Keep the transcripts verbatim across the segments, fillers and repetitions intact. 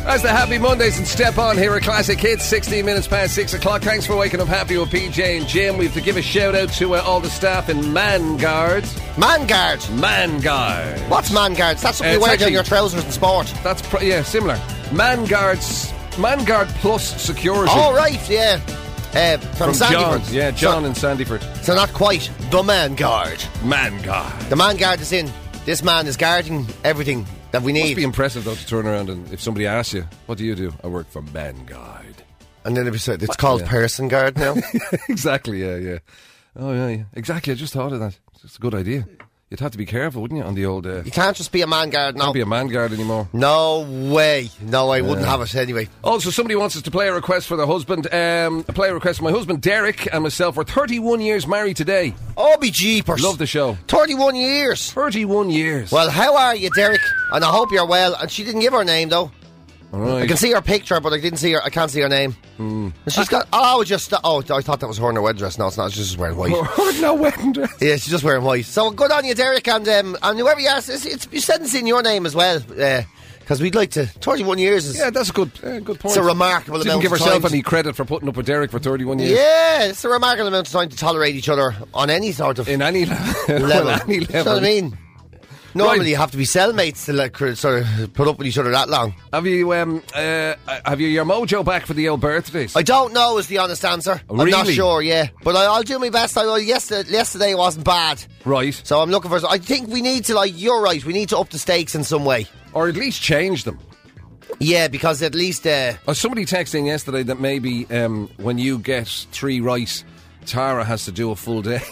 That's the Happy Mondays and Step On here at Classic Hits, sixteen minutes past six o'clock. Thanks for waking up happy with P J and Jim. We have to give a shout out to uh, all the staff in Manguard. Manguard? Manguard. What's Manguard? That's something Uh, you wear actually, down your trousers in sport. That's, pr- yeah, similar. Manguard's, Manguard Plus Security. Oh, right, yeah. Uh, from, From Sandyford. John. Yeah, John so, in Sandyford. So not quite the Manguard. Manguard. The Manguard is in. This man is guarding everything that we need. Must be impressive though to turn around and if somebody asks you, what do you do? I work for Manguard. And then it's, it's called yeah. Person Guard now. Exactly, yeah, yeah. Oh, yeah, yeah. Exactly, I just thought of that. It's a good idea. You'd have to be careful, wouldn't you, on the old... Uh, You can't just be a man guard now. Can't be a man guard anymore. No way. No, I wouldn't have it anyway. Also, somebody wants us to play a request for their husband. Um, a play a request for my husband, Derek, and myself. We're thirty-one years married today. Oh, be jeepers. Love the show. thirty-one years. thirty-one years. Well, how are you, Derek? And I hope you're well. And she didn't give her name, though. All right. I can see her picture, but I didn't see her. I can't see her name. Mm. And she's got... Oh, just... Oh, I thought that was her in her wedding dress. No, it's not. She's just wearing white. No wedding dress. Yeah, she's just wearing white. So good on you, Derek. And um, and whoever you ask, it's, it's, you send us in your name as well. Because uh, we'd like to... thirty-one years is... Yeah, that's a good uh, good point. It's a remarkable Didn't amount give of herself time. any credit for putting up with Derek for thirty-one years. Yeah, it's a remarkable amount of time to tolerate each other on any sort of... In any level. level. any level. You know what I mean? Normally Right. you have to be cellmates to like sort of put up with each other that long. Have you um uh, have you your mojo back for the old birthdays? I don't know is the honest answer. Oh, I'm not really? sure, yeah. But I, I'll do my best. I, well, yesterday, yesterday wasn't bad. Right. So I'm looking for... I think we need to, like, you're right, we need to up the stakes in some way. Or at least change them. Yeah, because at least... Uh, Oh, somebody texting yesterday that maybe um, when you get three right, Tara has to do a full day.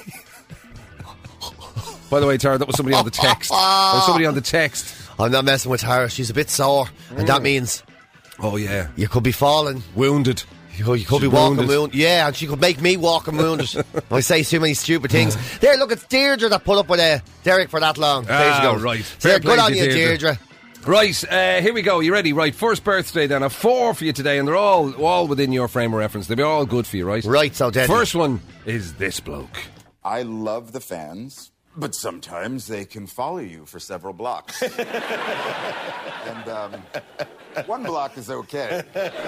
By the way, Tara, that was somebody on the text. That was somebody on the text. I'm not messing with her. She's a bit sore. Mm. And that means... Oh, yeah. You could be falling. Wounded. You could, you could be She's walking wounded. wounded. Yeah, and she could make me walking wounded. I say too many stupid things. There, look, it's Deirdre that put up with uh, Derek for that long. There Ah, you go. right. So, Fair play good on to you, Deirdre. Deirdre. Right, uh, here we go. You ready? Right, first birthday then. A four for you today, and they're all all within your frame of reference. They'll be all good for you, right? Right, so deadly. First one is this bloke. I love the fans, but sometimes they can follow you for several blocks. And um, one block is okay.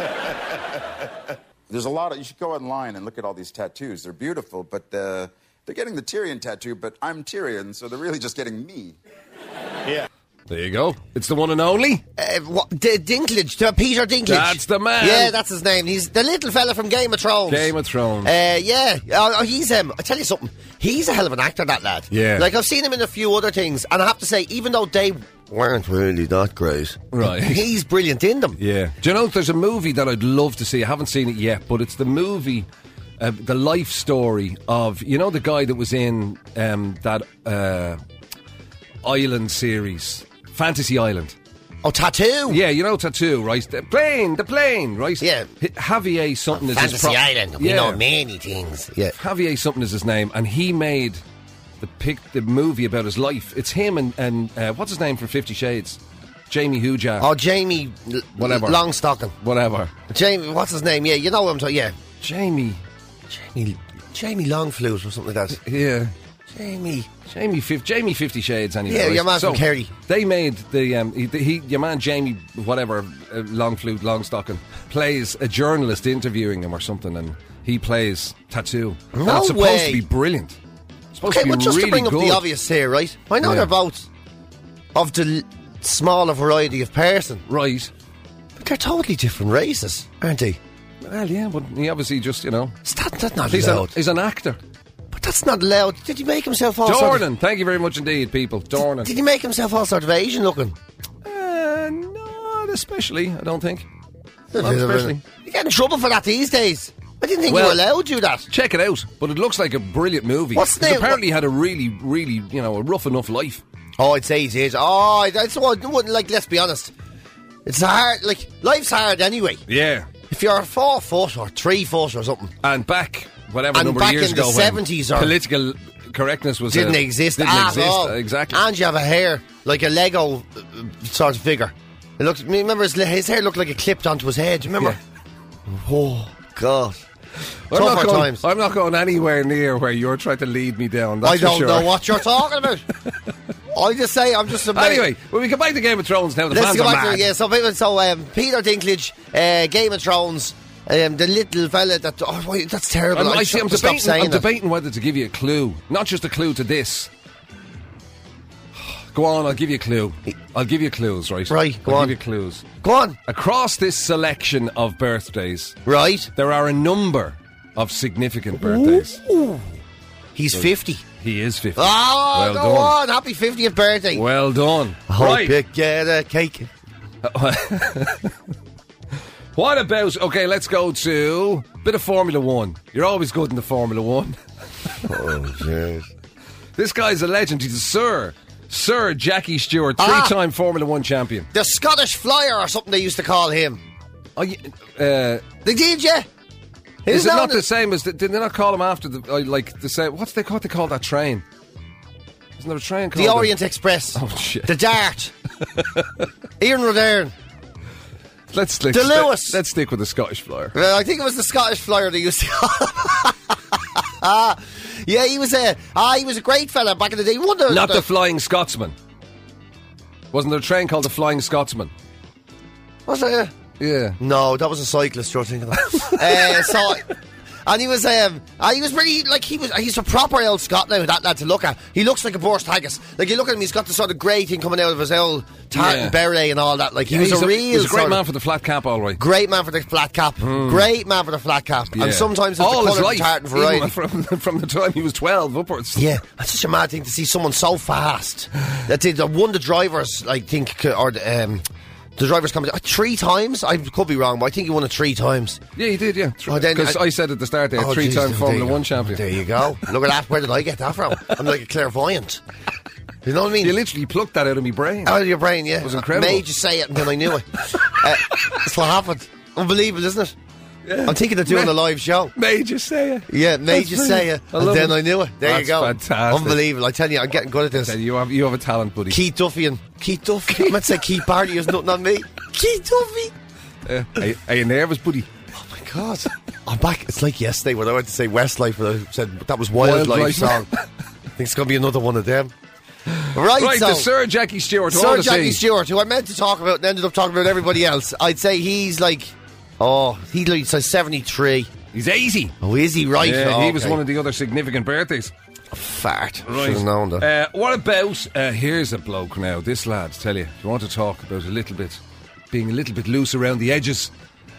There's a lot of... You should go online and look at all these tattoos. They're beautiful, but uh, they're getting the Tyrion tattoo, but I'm Tyrion, so they're really just getting me. Yeah. There you go. It's the one and only. Uh, what, D- Dinklage, uh, Peter Dinklage. That's the man. Yeah, that's his name. He's the little fella from Game of Thrones. Game of Thrones. Uh, yeah, uh, he's um. I tell you something. He's a hell of an actor, that lad. Yeah. Like I've seen him in a few other things, and I have to say, even though they weren't really that great, Right. he's brilliant in them. Yeah. Do you know, there's a movie that I'd love to see. I haven't seen it yet, but it's the movie, uh, the life story of, you know, the guy that was in um, that uh, Island series, Fantasy Island. Oh, Tattoo. Yeah, you know Tattoo, right? The plane, the plane, right? Yeah. H- Javier something is his Fantasy pro- Island. We Yeah. know many things. Yeah. Javier something is his name, and he made the pic, the movie about his life. It's him and, and uh, what's his name from Fifty Shades? Jamie Hujar. Oh, Jamie. L- Whatever. Longstocking. Whatever. Jamie. What's his name? Yeah, you know what I'm talking. Yeah. Jamie. Jamie. Jamie Longflute or something like that. Yeah. Jamie. Jamie, Fif- Jamie Fifty Shades, anyway. Yeah, right? your man so from Kerry. They made the um, he, he, your man Jamie, whatever, uh, long flute, long stocking, plays a journalist interviewing him or something, and he plays Tattoo. No and it's supposed way. to be brilliant. It's supposed Okay, to be well, just really to bring up good. the obvious here, right? I know Yeah. they're both of the l- smaller variety of person, right? but they're totally different races, aren't they? Well, yeah, but he obviously just, you know, Is that, that's not he's, a, allowed. he's an actor. But that's not allowed. Did he make himself all sort of, Dornan, thank you very much indeed, people. Dornan. Did he make himself all sort of Asian looking? Uh, not especially, I don't think. Not especially. You get in trouble for that these days. I didn't think Well, you were allowed to do that. Check it out, but it looks like a brilliant movie. What's the He's name? apparently had a really, really, you know, a rough enough life. Oh, I'd say he did. Oh, that's what. Like, let's be honest. It's hard. Like, life's hard anyway. Yeah. If you're four foot or three foot or something, And back, whatever And number back of years in the ago, when seventies or- political correctness was didn't uh, exist Didn't at exist, all. exactly. And you have a hair like a Lego uh, sort of figure. It looks. Remember his, his hair looked like it clipped onto his head. Do you remember? Oh God. I'm not, Tougher going, times. I'm not going anywhere near where you're trying to lead me down. That's I for don't sure. know what you're talking about. I just say, I'm just... Anyway, when we get back to Game of Thrones now, the Let's fans go are back mad. to it, yeah. So, people, so um, Peter Dinklage, uh, Game of Thrones, um, the little fella that... Oh, wait, that's terrible. I'm, I I see, I'm should stop debating, saying I'm that. debating whether to give you a clue. Not just a clue to this. Go on, I'll give you a clue. I'll give you clues, right? Right, go I'll on. give you clues. Go on. Across this selection of birthdays, Right. there are a number of significant birthdays. Ooh. He's fifty. He is fifty. Oh, well go done. on. Happy fiftieth birthday. Well done. I hope Right. you get a cake. What about, okay, let's go to a bit of Formula One. You're always good in the Formula One. Oh, jeez. This guy's a legend. He's a Sir. Sir Jackie Stewart, Ah. three-time Formula One champion. The Scottish Flyer or something they used to call him. Oh, y- uh, They did, yeah? is it known not the as- same as... The, did they not call him after the... Uh, like, the same... What's they, what they call that train? Isn't there a train called... The Orient Express. Oh, shit. The Dart. Ian Rodern. Let's stick, The Lewis. Let's stick with the Scottish Flyer. Well, I think it was the Scottish Flyer they used to call him. Yeah, he was a ah, he was a great fella back in the day. He won the, Not the Flying Scotsman. Wasn't there a train called the Flying Scotsman? Was it? Yeah. No, that was a cyclist you're thinking of. uh, so, and he was, um, uh, he was really like he was. He's a proper old Scot now. That lad to look at. He looks like a Boris Haggis. Like you look at him, he's got the sort of grey thing coming out of his old tartan Yeah. beret and all that. Like he Yeah, was he's a real. He's a great sort man of- for the flat cap, all right. Great man for the flat cap. Great man for the flat cap. Yeah. And sometimes it's all the his colour life, tartan variety. even from, from the time he was twelve upwards. Yeah, that's such a mad thing to see someone so fast. That they, that won the drivers, I think, or the, um, the drivers competition uh, three times. I could be wrong, but I think he won it three times. Yeah, he did, yeah. Oh, then Because I- I, said at the start there, Oh, three-time geez, Formula there you One go. champion. There you go. Look at that. Where did I get that from? I'm like a clairvoyant. You know what I mean? You literally plucked that out of my brain. Out of your brain, yeah. It was incredible. Made you say it and then I knew it. uh, that's what happened. Unbelievable, isn't it? Yeah. I'm thinking of doing Ma- a live show. Made you say it. Yeah, made That's you say brilliant. it, I and love then it. I knew it. There That's you go. fantastic. Unbelievable. I tell you, I'm getting good at this. You have, you have a talent, buddy. Keith Duffy and Keith Duffy. I meant to say Keith Barty is nothing on me. Keith Duffy. Uh, are, you- are you nervous, buddy? Oh my God. I'm back. It's like yesterday when I went to say Westlife, but I said that was Wildlife Wildlife. song. I think it's going to be another one of them. Right, Right, so the Sir Jackie Stewart. all Sir to Jackie see. Stewart, who I meant to talk about and ended up talking about everybody else. I'd say he's like, oh, he's like so seventy-three. He's eighty. Oh, is he right? Yeah, oh, he was okay. one of the other significant birthdays. Fart. Right. Should have known that. Uh, what about, uh, here's a bloke now, this lad, tell you, if you want to talk about a little bit, being a little bit loose around the edges,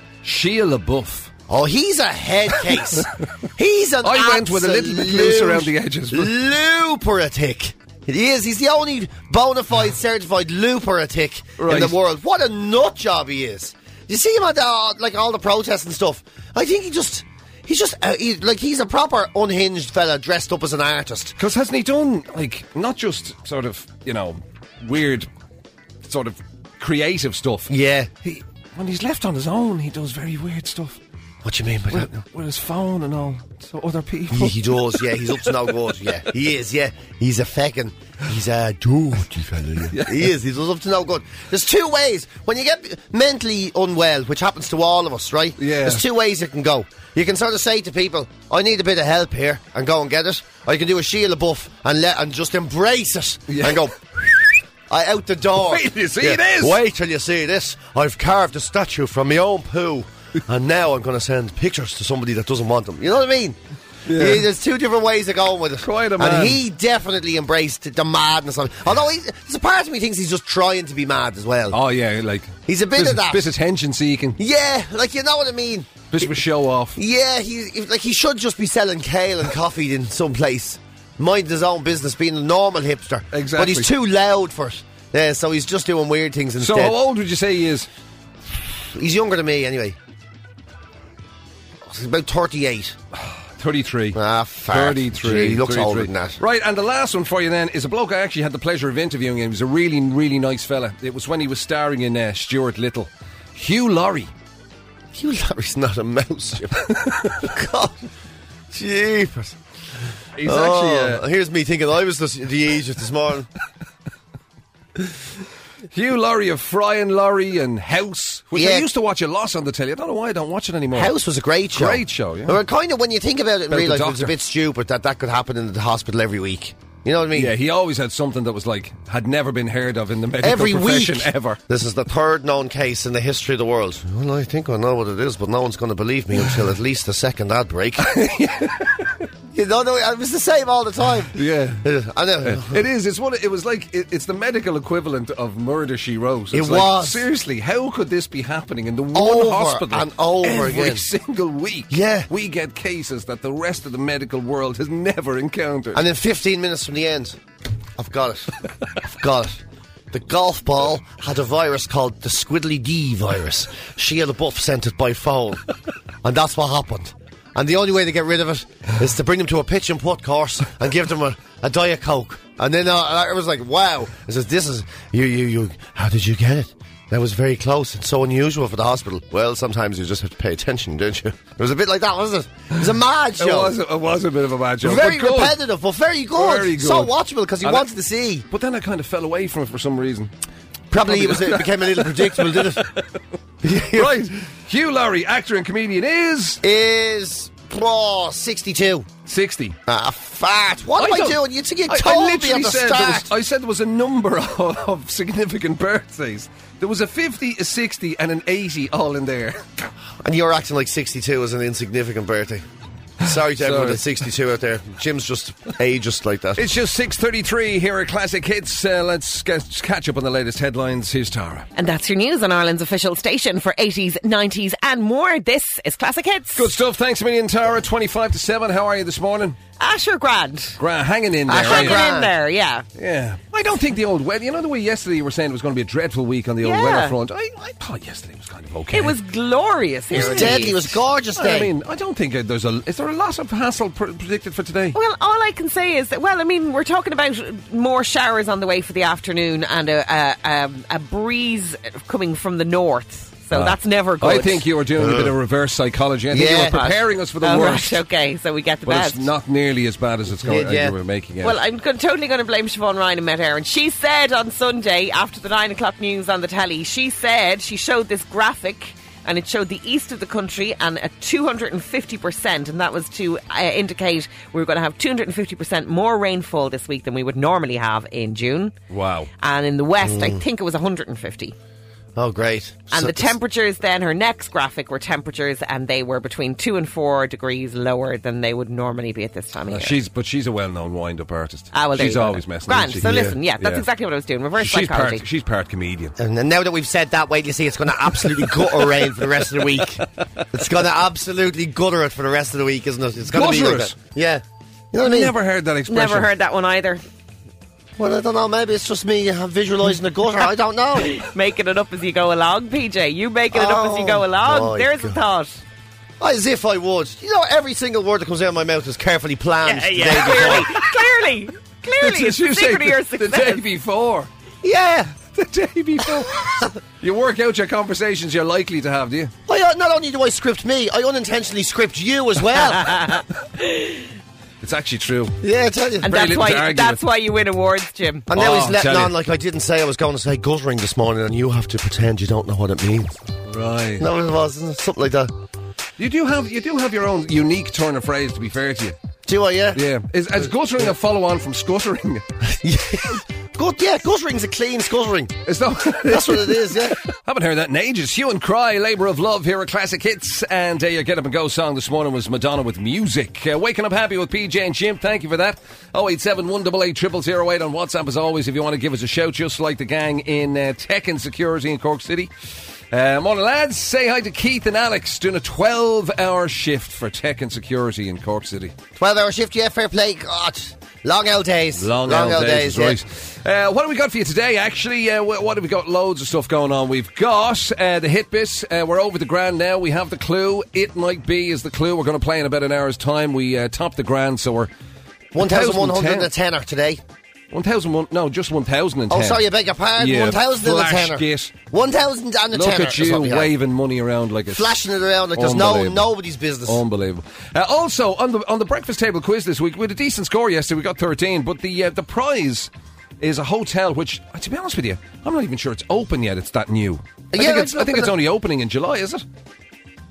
Shia LaBeouf. Oh, he's a head case. He's an I went with a little bit loose around the edges, but- Luperatic. He is. He's the only bona fide certified luperatic Right. in the world. What a nut job he is. You see him at the, uh, like all the protests and stuff. I think he just, he's just uh, he, like he's a proper unhinged fella dressed up as an artist. Because hasn't he done, like, not just sort of, you know, weird, sort of creative stuff. Yeah. He, when he's left on his own, he does very weird stuff. What do you mean by that? With, with his phone and all, so other people. Yeah, he does, yeah. He's up to no good, yeah. He is, yeah. He's a feckin', he's a dirty fella, yeah. He is, he's up to no good. There's two ways. When you get mentally unwell, which happens to all of us, right? Yeah. There's two ways it can go. You can sort of say to people, I need a bit of help here, and go and get it. Or you can do a Shia LaBeouf and, let, and just embrace it, Yeah. and go... I out the door. Wait till you see this. Wait till you see this. I've carved a statue from my own poo, and now I'm going to send pictures to somebody that doesn't want them. You know what I mean? Yeah. Yeah, there's two different ways of going with it. Quite a man. And he definitely embraced the madness of it. Although he, there's a part of me thinks he's just trying to be mad as well. Oh, yeah, like... He's a bit bit of that. Bit of attention seeking. Yeah, like you know what I mean. Bit of a show off. Yeah, he he- like he should just be selling kale and coffee in some place, mind his own business, being a normal hipster. Exactly. But he's too loud for it. Yeah, so he's just doing weird things So instead. how old would you say he is? He's younger than me anyway. He's about thirty-eight. thirty-three. Ah, fart. thirty-three. Gee, he looks thirty-three. older than that. Right, and the last one for you then is a bloke I actually had the pleasure of interviewing. He was a really, really nice fella. It was when he was starring in uh, Stuart Little. Hugh Laurie. Hugh Laurie's not a mouse, Jim. God. Jeepers. He's Oh, actually... Uh, here's me thinking I was the, the Egypt this morning. Hugh Laurie of Fry and Laurie and House, which I Yeah. used to watch a lot on the telly. I don't know why I don't watch it anymore. House was a great show. Great show, yeah. Well, kind of, when you think about it in About real the life, it was a doctor. bit stupid that that could happen in the hospital every week. You know what I mean? Yeah, he always had something that was like, had never been heard of in the medical Every profession week. ever. This is the third known case in the history of the world. Well, I think I know what it is, but no one's going to believe me until at least the second ad break. You know, no, it was the same all the time. Yeah. I know. It is. It's what it was like. It, it's the medical equivalent of Murder, She Wrote. It's It like, was. Seriously, how could this be happening in the one Over hospital and over every again. single week? Yeah. We get cases that the rest of the medical world has never encountered. And in fifteen minutes from the end, I've got it. I've got it. The golf ball had a virus called the Squiddly D virus. Shia LaBeouf sent it by phone. And that's what happened. And the only way to get rid of it is to bring them to a pitch and putt course and give them a, a Diet Coke. And then uh, I was like, wow. I says, this is, you, you, you, how did you get it? That was very close. It's so unusual for the hospital. Well, sometimes you just have to pay attention, don't you? It was a bit like that, wasn't it? It was a mad show. It was, it was a bit of a bad show. Very but good. repetitive, but very good. Very good. So watchable because you And wanted I- to see. But then I kind of fell away from it for some reason. Probably it, was, it became a little predictable, did it? Right. Hugh Laurie, actor and comedian, is Is oh, sixty-two. sixty. Ah, fat. What am I, don't- doing? You, you I- I told me literally at the said there start. was- I said there was a number of, of significant birthdays. There was a fifty, a sixty, and an eighty all in there. And you're acting like sixty-two was an insignificant birthday. Sorry to everyone Sorry. that's sixty-two out there. Jim's just ageist like that. It's just six thirty-three here at Classic Hits. Uh, let's get, catch up on the latest headlines. Here's Tara. And that's your news on Ireland's official station for eighties, nineties and more. This is Classic Hits. Good stuff. Thanks a million, Tara. twenty-five to seven. How are you this morning? Asher Grand. Gra- hanging in there. Asher are you? Hanging Grand. in there, yeah. Yeah. I don't think the old weather... You know the way yesterday you were saying it was going to be a dreadful week on the old Yeah. weather front? I, I thought yesterday was kind of okay. It was glorious here. It was indeed. deadly. It was gorgeous day. I mean, I don't think uh, there's a... Is there a lot of hassle pr- predicted for today? Well, all I can say is that, well, I mean, we're talking about more showers on the way for the afternoon and a, a, a, a breeze coming from the north. So Ah. that's never good. I think you were doing a bit of reverse psychology. I think Yeah. you were preparing us for the Oh, worst. right, okay, so we get the But best. it's not nearly as bad as it's going, Yeah, yeah. you were making it. Well, I'm go- totally going to blame Siobhan Ryan and Met Aaron. She said on Sunday, after the nine o'clock news on the telly, she said, she showed this graphic and it showed the east of the country and at two hundred fifty percent, and that was to uh, indicate we were going to have two hundred fifty percent more rainfall this week than we would normally have in June. Wow. And in the west, I think it was one hundred fifty. Oh, great. And So- the temperatures then, her next graphic were temperatures and they were between two and four degrees lower than they would normally be at this time of Uh, year. she's But she's a well-known wind-up artist. Ah, well, there she's you go always then. messing. Grand. isn't she? So listen, yeah, that's Yeah. exactly what I was doing. Reverse She's psychology. part, she's part comedian. And then now that we've said that, wait till you see it's going to absolutely gutter rain for the rest of the week. It's going to absolutely gutter it for the rest of the week, isn't it? It's going to be Gutter like it? that. Yeah. You know what I I've mean? never heard that expression. Never heard that one either. Well, I don't know. Maybe it's just me uh, visualising the gutter. I don't know. Making it up as you go along, P J. You making it up as you go Oh, along. my There's a God. thought. As if I would. You know, every single word that comes out of my mouth is carefully planned. Yeah, the yeah. day clearly, before. clearly, clearly, it's You the say secret of your the, the success. day before. Yeah. The day before. You work out your conversations you're likely to have, do you? I, uh, not only do I script me, I unintentionally script you as well. It's actually true. Yeah, I tell you. And Very that's little to why argue that's with. why you win awards, Jim. And now Oh, he's letting tell you. on like I didn't say I was going to say guttering this morning, and you have to pretend you don't know what it means. Right. No, it was isn't it? Something like that. You do have you do have your own unique turn of phrase, to be fair to you. Do I? Yeah. Yeah. Is, is guttering a follow-on from scuttering? Gut, yeah, guttering's a clean scuttering. Is that That's what it is. Yeah. Haven't heard that in ages. Hue and Cry, Labour of Love here at Classic Hits. And uh, your Get Up and Go song this morning was Madonna with Music. Uh, waking up happy with P J and Jim. Thank you for that. oh eight seven, one eight eight, zero zero zero eight on WhatsApp as always if you want to give us a shout, just like the gang in uh, Tech and Security in Cork City. Uh, morning lads, say hi to Keith and Alex doing a twelve hour shift for Tech and Security in Cork City. twelve hour shift, yeah, fair play. God. Long old days. Long, old old days, yeah. right. Uh, what have we got for you today, actually? Uh, wh- what have we got? Loads of stuff going on. We've got uh, the hit bit. Uh, we're over the grand now. We have the clue. It might be is the clue. We're going to play in about an hour's time. We uh, topped the grand, so we're one thousand one hundred ten today. one thousand one, no, just one thousand ten. Oh, sorry, I beg your pardon. Yeah, one thousand and a flash tenner. git. one thousand and a Look tenner. at is what we you have. waving money around like it's Flashing it around like there's no Unbelievable. nobody's business. Unbelievable. Uh, also, on the on the breakfast table quiz this week, we had a decent score yesterday. We got thirteen, but the uh, the prize is a hotel which, uh, to be honest with you, I'm not even sure it's open yet. It's that new. I Yeah, think it's, it's I think it's open. only opening in July, is it?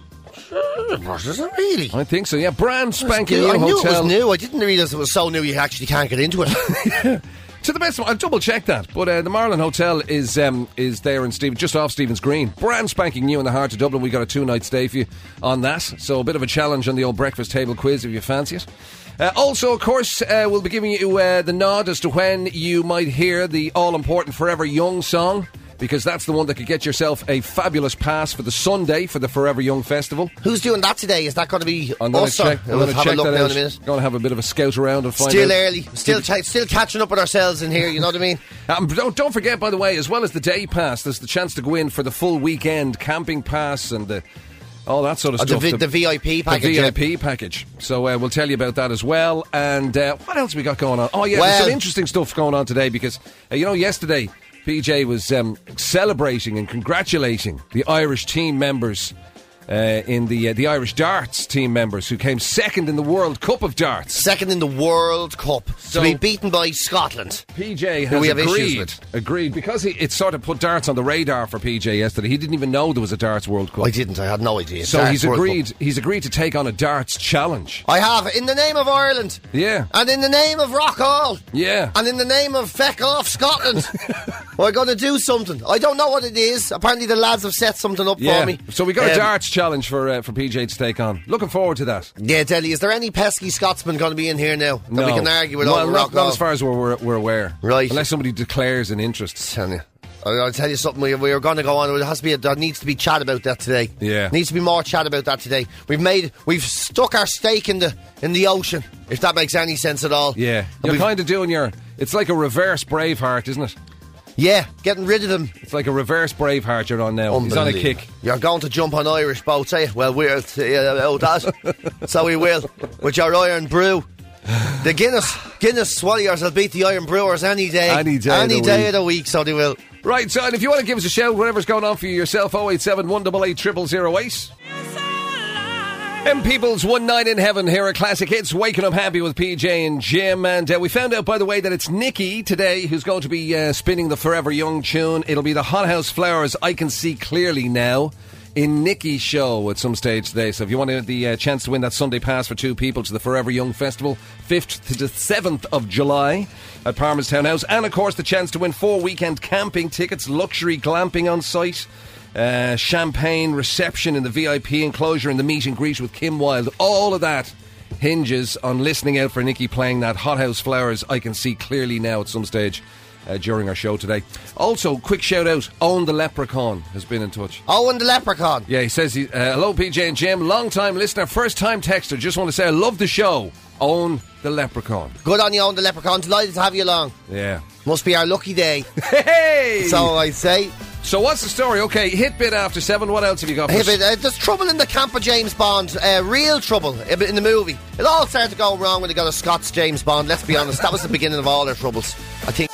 What is it really? I think so, yeah. Brand spanking New- new I knew hotel. it was new. I didn't realise it was so new you actually can't get into it. To the best of I've double checked that, but uh, the Marlin Hotel is um, is there in Stephen, just off Stephen's Green. Brand spanking new in the heart of Dublin. We got a two night stay for you on that, so a bit of a challenge on the old breakfast table quiz if you fancy it. Uh, also, of course, uh, we'll be giving you uh, the nod as to when you might hear the all important Forever Young song, because that's the one that could get yourself a fabulous pass for the Sunday for the Forever Young Festival. Who's doing that today? Is that going to be I'm going us? to check. I'm We'll going to have check a look that now out. in a minute. Going to have a bit of a scout around and find Still out. early, still t- still catching up with ourselves in here. You know what I mean? Um, don't, don't forget, by the way, as well as the day pass, there's the chance to go in for the full weekend camping pass and the all that sort of Oh, the, stuff. v- the V I P package. The yeah. V I P package. So uh, we'll tell you about that as well. And uh, what else we got going on? Oh yeah, Well- there's some interesting stuff going on today because uh, you know yesterday P J was um, celebrating and congratulating the Irish team members. Uh, in the uh, the Irish darts team members who came second in the World Cup of darts. Second in the World Cup So- to be beaten by Scotland. P J Who has we have issues agreed, with. agreed because he, it sort of put darts on the radar for P J yesterday. He didn't even know there was a darts World Cup. I didn't. I had no idea. So Darts he's World agreed. Cup. He's agreed to take on a darts challenge. I have, in the name of Ireland. Yeah. And in the name of Rock Hall. Yeah. And in the name of Feck Off Scotland. We're going to do something. I don't know what it is. Apparently the lads have set something up Yeah. for me. So we got a Um, darts challenge for uh, for P J to take on. Looking forward to that. Yeah, Deli, is there any pesky Scotsman going to be in here now that no, we can argue with well, over not, Rock not Hall? as far as we're, we're, we're aware. Right. Unless somebody declares an interest. Tell you. I- I'll tell you something. We, we are going to go on. There has to be. A, there needs to be chat about that today. Yeah. Needs to be more chat about that today. We've made. We've stuck our stake in the in the ocean. If that makes any sense at all. Yeah. And You're we've- kind of doing your. It's like a reverse Braveheart, isn't it? Yeah. Getting rid of them. It's like a reverse Braveheart you're on now. He's on a kick. You're going to jump on Irish boats, eh? Well, we'll see about that. So we will. With your iron brew. The Guinness Guinness Swallows will beat the Iron Brewers any day. Any day of Any the day week. of the week, so they will. Right, so and if you want to give us a shout, whatever's going on for you yourself, oh eight seven, one eight eight, zero zero zero eight. M People's One Night in Heaven here at Classic Hits, waking up happy with P J and Jim. And uh, we found out, by the way, that it's Nikki today who's going to be uh, spinning the Forever Young tune. It'll be the Hothouse Flowers, I Can See Clearly Now, in Nikki's show at some stage today. So if you want the uh, chance to win that Sunday pass for two people to the Forever Young Festival, fifth to the seventh of July at Parma's Townhouse. And, of course, the chance to win four weekend camping tickets, luxury glamping on site. Uh, champagne reception in the V I P enclosure and the meet and greet with Kim Wilde. All of that hinges on listening out for Nikki playing that Hothouse Flowers I Can See Clearly Now at some stage uh, during our show today. Also, quick shout out, Owen the Leprechaun has been in touch. Owen the Leprechaun. Yeah, he says, he, uh, hello P J and Jim, long time listener, first time texter, just want to say I love the show. Owen the Leprechaun. Good on you, Owen the Leprechaun. Delighted to have you along. Yeah. Must be our lucky day. Hey! So I say. So what's the story? Okay, hit bit after seven. What else have you got for Hey, us? but, uh, there's trouble in the camp of James Bond. Uh, real trouble in in the movie. It all started to go wrong when they got a Scots James Bond. Let's be honest. That was the beginning of all their troubles, I think.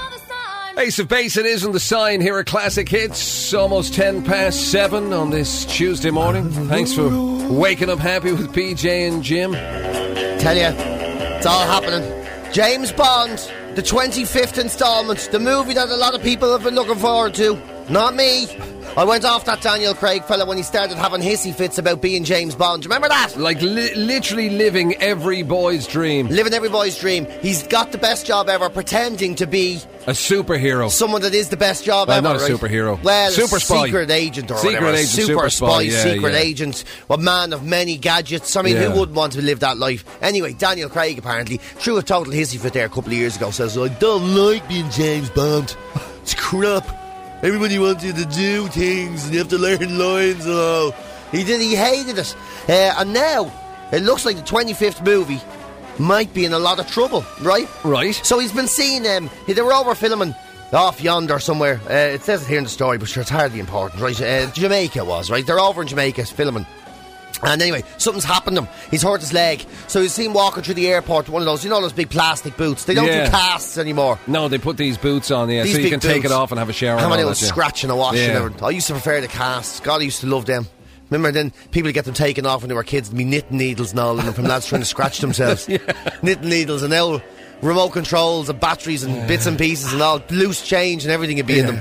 Ace of Base, it is on the sign here at Classic Hits. Almost ten past seven on this Tuesday morning. Thanks for waking up happy with P J and Jim. Tell you, it's all happening. James Bond, the twenty-fifth instalment, the movie that a lot of people have been looking forward to. Not me. I went off that Daniel Craig fella when he started having hissy fits about being James Bond. Do you remember that? Like li- literally living every boy's dream. Living every boy's dream. He's got the best job ever, pretending to be A superhero. someone that is the best job Well, ever. not a right? superhero. Well, Super a spy. secret agent or Secret whatever. agent, super, super spy, spy, yeah, secret yeah. agent, a man of many gadgets. I mean, Yeah. who wouldn't want to live that life? Anyway, Daniel Craig apparently threw a total hissy fit there a couple of years ago. Says, I don't like being James Bond. It's crap. Everybody wants you to do things and you have to learn lines and all. He did. He hated it. Uh, and now it looks like the twenty-fifth movie might be in a lot of trouble, right? Right. So he's been seeing um, they were over filming off yonder somewhere. Uh, it says it here in the story, but sure, it's hardly important, right? Uh, Jamaica it was, right? They're over in Jamaica filming. And anyway, something's happened to him. He's hurt his leg. So you see him walking through the airport with one of those, you know, those big plastic boots. They don't Yeah. do casts anymore. No, they put these boots on, yeah, These so you big can take boots. it off and have a shower. How and many all was that, yeah. scratching and washing? Yeah. and everything. I used to prefer the casts. God, I used to love them. Remember then people would get them taken off when they were kids, me knitting needles and all, and from lads trying to scratch themselves. Yeah. Knitting needles, and now remote controls and batteries and bits and pieces and all, loose change and everything would be in Yeah. them.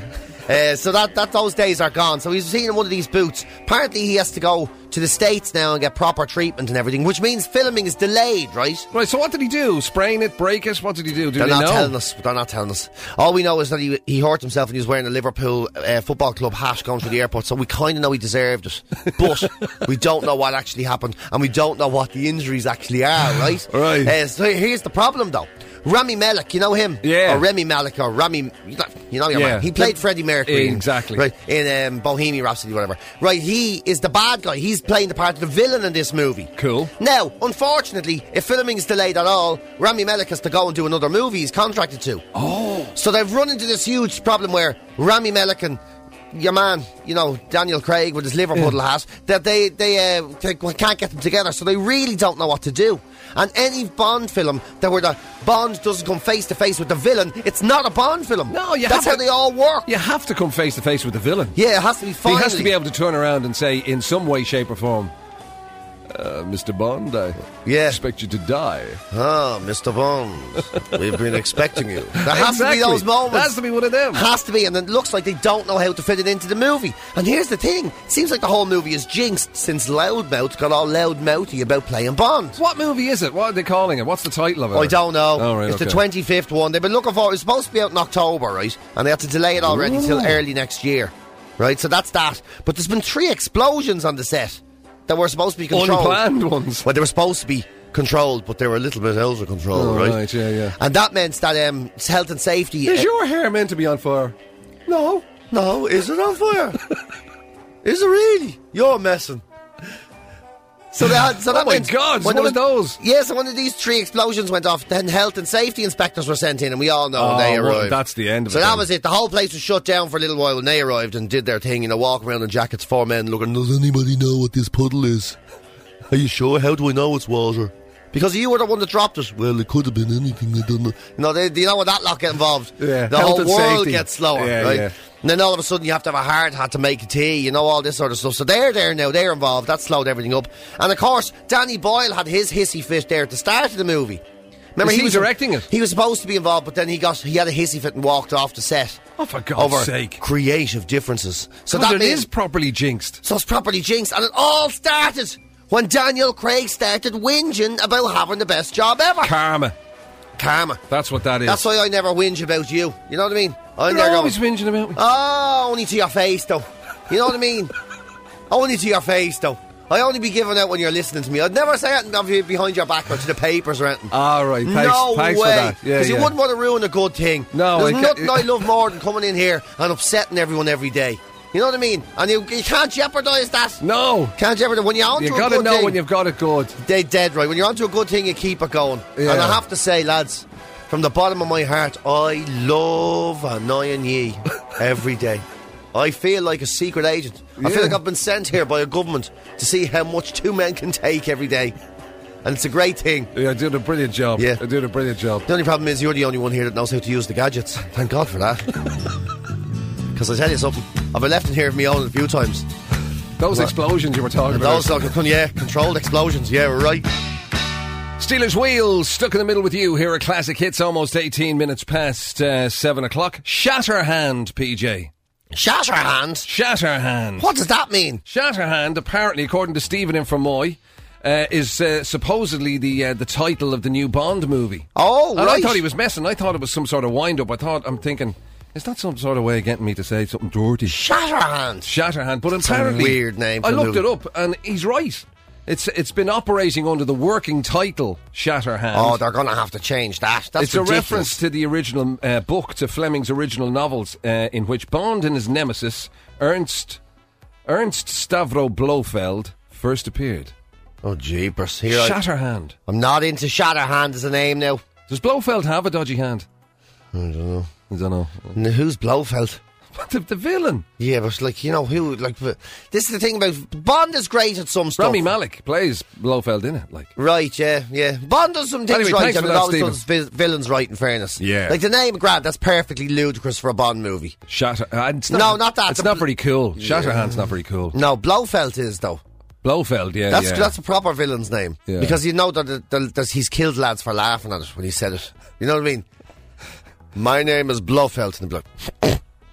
Uh, so that, that those days are gone. So he's seen in one of these boots. Apparently he has to go to the States now and get proper treatment and everything, which means filming is delayed, right? Right, so what did he do? Sprain it, break it? What did he do? Do They're they not know? telling us. They're not telling us. All we know is that he he hurt himself and he was wearing a Liverpool uh, Football Club hat going through the airport, so we kind of know he deserved it. But we don't know what actually happened, and we don't know what the injuries actually are, right? Right. Uh, so here's the problem, though. Rami Malek, you know him? Yeah. Or Remy Malek, or Rami, you know your Yeah. man. He played Freddie Mercury. Exactly. Right, in um, Bohemian Rhapsody, whatever. Right, he is the bad guy. He's playing the part of the villain in this movie. Cool. Now, unfortunately, if filming is delayed at all, Rami Malek has to go and do another movie he's contracted to. Oh. So they've run into this huge problem where Rami Malek and your man, you know, Daniel Craig with his Liverpool Yeah. hat, that they, they, uh, they can't get them together, so they really don't know what to do. And any Bond film that where the Bond doesn't come face to face with the villain, it's not a Bond film. No, you That's have how to- they all work. You have to come face to face with the villain. Yeah, it has to be finally. He has to be able to turn around and say, in some way, shape, or form, uh, Mister Bond, I Yeah. expect you to die. Ah, Mister Bond, we've been expecting you. There has Exactly. to be those moments. There has to be one of them. Has to be, and it looks like they don't know how to fit it into the movie. And here's the thing: it seems like the whole movie is jinxed since Loudmouth got all loudmouthy about playing Bond. What movie is it? What are they calling it? What's the title of it? I don't know. Oh, right, it's okay. the twenty-fifth one. They've been looking for it. It's supposed to be out in October, right? And they had to delay it already till early next year, right? So that's that. But there's been three explosions on the set that were supposed to be controlled. Unplanned ones. Well, they were supposed to be controlled, but they were a little bit out of control, Oh, right? right, yeah, yeah. And that meant that um, health and safety. Is uh, your hair meant to be on fire? No. No, is it on fire? Is it really? You're messing. So that, so Oh that my meant God, it's when one there of was- those. Yeah, so one of these three explosions went off. Then health and safety inspectors were sent in, and we all know when they Oh, well, arrived. that's the end of so it that then. was it. The whole place was shut down for a little while when they arrived and did their thing. You know, walking around in jackets, four men looking. Does anybody know what this puddle is? Are you sure? How do I know it's water? Because you were the one that dropped it. Well, it could have been anything. I don't know. You know, they, you know when that lot get involved, Yeah, the health whole and world safety. gets slower, Yeah, right? yeah. And then all of a sudden you have to have a hard hat to make a tea, you know, all this sort of stuff. So they're there now, they're involved. That slowed everything up. And of course, Danny Boyle had his hissy fit there at the start of the movie. Remember, Is he was directing it? He was supposed to be involved, but then he got he had a hissy fit and walked off the set. Oh, for God's over sake. creative differences. So God, that it means, is properly jinxed. so it's properly jinxed, and it all started when Daniel Craig started whinging about having the best job ever. Karma. Karma. That's what that is. That's why I never whinge about you. You know what I mean? I'm You're there always going, whinging about me. oh, only to your face, though. You know what I mean? Only to your face, though. I only be giving out when you're listening to me. I'd never say anything of you behind your back or to the papers or anything. All right, thanks, no thanks way. for that. Yeah, Because yeah. you wouldn't want to ruin a good thing. No, There's I nothing ca- I love more than coming in here and upsetting everyone every day. You know what I mean? And you, you can't jeopardise that. No. Can't jeopardise. When you're onto You a got to good know thing, when you've got it good. they dead right. When you're onto a good thing, you keep it going. Yeah. And I have to say, lads, from the bottom of my heart, I love annoying ye every day. I feel like a secret agent. I feel Yeah. like I've been sent here by a government to see how much two men can take every day. And it's a great thing. You're doing a brilliant job. Yeah. You're doing a brilliant job. The only problem is you're the only one here that knows how to use the gadgets. Thank God for that. Because I tell you something, I've been left in here of my own a few times. Those Well, explosions you were talking about. Those, like, yeah, controlled explosions. Yeah, right. Steelers Wheels, stuck in the middle with you here at Classic Hits, almost eighteen minutes past uh, seven o'clock. Shatterhand, P J. Shatterhand. Shatterhand. What does that mean? Shatterhand, apparently, according to Stephen in Fermoy, uh, is uh, supposedly the uh, the title of the new Bond movie. Oh, and right. I thought he was messing. I thought it was some sort of wind-up. I thought, I'm thinking, is that some sort of way of getting me to say something dirty? Shatterhand. Shatterhand. But That's a apparently... weird name for I a looked movie. it up, and he's right. It's It's been operating under the working title, Shatterhand. Oh, they're going to have to change that. That's It's ridiculous. a reference to the original uh, book, to Fleming's original novels, uh, in which Bond and his nemesis, Ernst Ernst Stavro Blofeld, first appeared. Oh, jeepers. Here I, Shatterhand. I'm not into Shatterhand as a name now. Does Blofeld have a dodgy hand? I don't know. I don't know. N- Who's Blofeld? The, the villain. Yeah, but like, you know, who, like, but this is the thing about, Bond is great at some stuff. Rami Malek plays Blofeld in it. Like, Right, yeah, yeah. Bond does some things Anyway, right, thanks and for it that, always Stephen. does vi- villains right, in fairness. Yeah. Like, the name Grant, that's perfectly ludicrous for a Bond movie. Shatter. Uh, it's No, not that. It's The not bl- very cool. Shatterhand's not very cool. No, Blofeld is, though. Blofeld, yeah, That's yeah. that's a proper villain's name. Yeah. Because you know that, that, that, that he's killed lads for laughing at it when he said it. You know what I mean? My name is Blofeld. And they'll be like,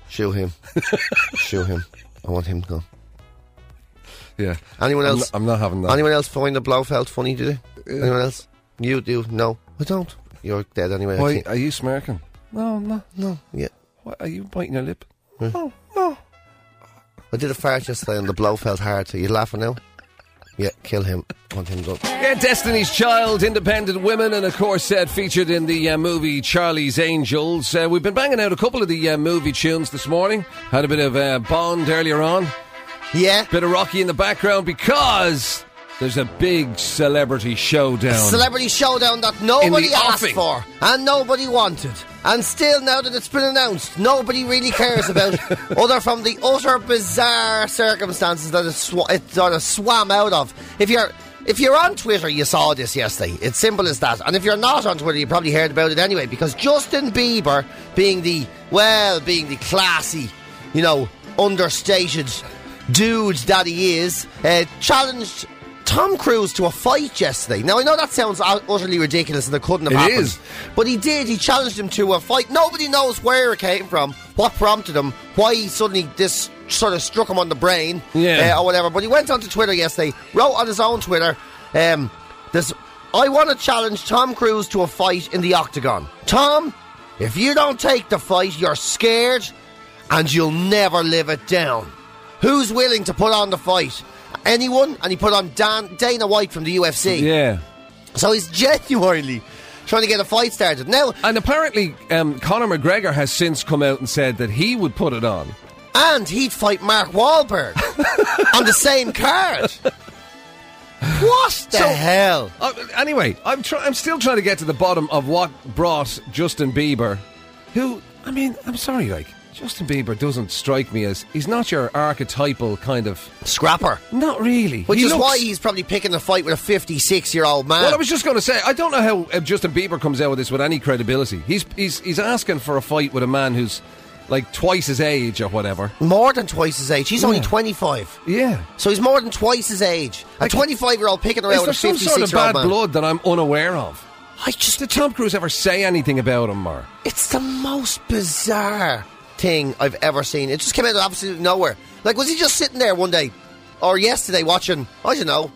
Shoot him. Shoot him. I want him to go. Yeah. Anyone I'm else? not, I'm not having that. Anyone else find the Blofeld funny, do they? Yeah. Anyone else? You do? No. I don't. You're dead anyway. I Why, think. are you smirking? No, no. No. Yeah. What, are you biting your lip? Hmm. No, no. I did a fart yesterday on the Blofeld heart. Are you laughing now? Yeah, kill him. I want him done. Yeah, Destiny's Child, Independent Women, and of course uh, featured in the uh, movie Charlie's Angels. Uh, we've been banging out a couple of the uh, movie tunes this morning. Had a bit of uh, Bond earlier on. Yeah. Bit of Rocky in the background because there's a big celebrity showdown. Celebrity showdown that nobody In the asked offing. for and nobody wanted. And still, now that it's been announced, nobody really cares about, other from the utter bizarre circumstances that it, sw- it sort of swam out of. If you're if you're on Twitter, you saw this yesterday. It's simple as that. And if you're not on Twitter, you probably heard about it anyway, because Justin Bieber, being the, well, being the classy, you know, understated dude that he is, uh, challenged Tom Cruise to a fight yesterday. Now, I know that sounds utterly ridiculous and it couldn't have It happened. is. But he did. He challenged him to a fight. Nobody knows where it came from, what prompted him, why he suddenly this sort of struck him on the brain, Yeah. uh, or whatever. But he went onto Twitter yesterday, wrote on his own Twitter, um, this, I want to challenge Tom Cruise to a fight in the octagon. Tom, if you don't take the fight, you're scared and you'll never live it down. Who's willing to put on the fight? Anyone? And he put on Dan, Dana White from the U F C. Yeah. So he's genuinely trying to get a fight started. Now, And apparently, um, Conor McGregor has since come out and said that he would put it on. and he'd fight Mark Wahlberg on the same card. What the So- hell? Uh, anyway, I'm try- I'm still trying to get to the bottom of what brought Justin Bieber, who, I mean, I'm sorry, like, Justin Bieber doesn't strike me as, he's not your archetypal kind of, Scrapper. not really. Which He is looks- why he's probably picking a fight with a fifty-six-year-old man. Well, I was just going to say, I don't know how uh, Justin Bieber comes out with this with any credibility. He's he's he's asking for a fight with a man who's like twice his age or whatever. more than twice his age. He's only Yeah. twenty-five. Yeah. So he's more than twice his age. A Like- twenty-five-year-old picking around Is with there a some sort of fifty-six-year-old bad man. blood that I'm unaware of? I just... Did Tom Cruise ever say anything about him, or? It's the most bizarre thing I've ever seen. It just came out of absolutely nowhere. Like, was he just sitting there one day or yesterday watching, I don't know,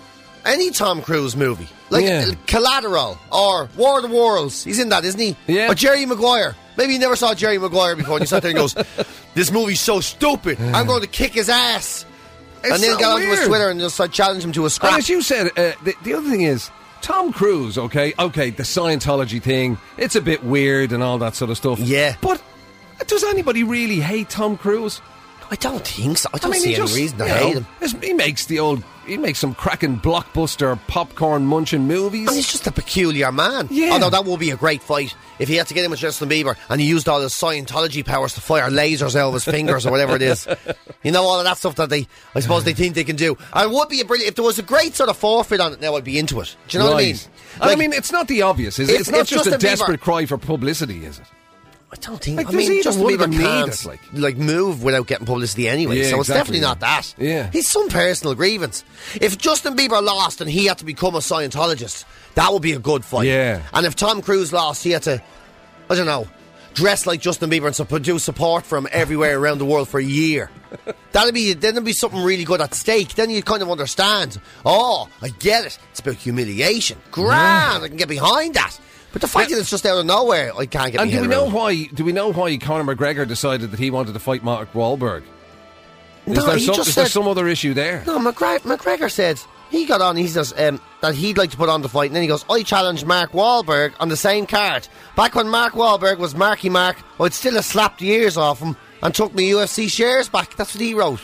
any Tom Cruise movie? Like Yeah. Collateral or War of the Worlds. He's in that, isn't he? Yeah. Or Jerry Maguire. Maybe you never saw Jerry Maguire before and he sat there and goes, this movie's so stupid. I'm going to kick his ass. It's and then so get onto his weird. Twitter and just like, challenge him to a And scrap. as you said, uh, the, the other thing is, Tom Cruise, okay, okay, the Scientology thing, it's a bit weird and all that sort of stuff. Yeah. But does anybody really hate Tom Cruise? I don't think so. I don't I mean, see he any just, reason to you know, hate him. his- He makes the old, he makes some cracking blockbuster popcorn munching movies. And he's just a peculiar man. Yeah. Although that would be a great fight if he had to get in with Justin Bieber and he used all his Scientology powers to fire lasers out of his fingers or whatever it is. You know, all of that stuff that they, I suppose they think they can do. And it would be a brilliant, if there was a great sort of forfeit on it now, I'd be into it. Do you know what I mean? Right. And I mean, it's not the obvious, is it? if- It's not if just a Justin Bieber- desperate cry for publicity, is it? I don't think, Like, I does mean, either Justin one of Bieber them need can't, it, like? like, move without getting publicity anyway. Yeah, so it's exactly, definitely yeah. not that. Yeah. He's some personal grievance. If Justin Bieber lost and he had to become a Scientologist, that would be a good fight. Yeah. And if Tom Cruise lost, he had to, I don't know, dress like Justin Bieber and sup- do support for him everywhere around the world for a year. That'd be then there'd be something really good at stake. Then you'd kind of understand. Oh, I get it. It's about humiliation. Grand, I can get behind that. But the fact that it's just out of nowhere, I can't get. And my do we head know around. why? Do we know why Conor McGregor decided that he wanted to fight Mark Wahlberg? Is No, there he some? just Is there said- some other issue there? No, McGregor, McGregor said he got on. He says um, that he'd like to put on the fight, and then he goes, "I challenged Mark Wahlberg on the same card. Back when Mark Wahlberg was Marky Mark, I'd still have slapped the ears off him and took my U F C shares back." That's what he wrote.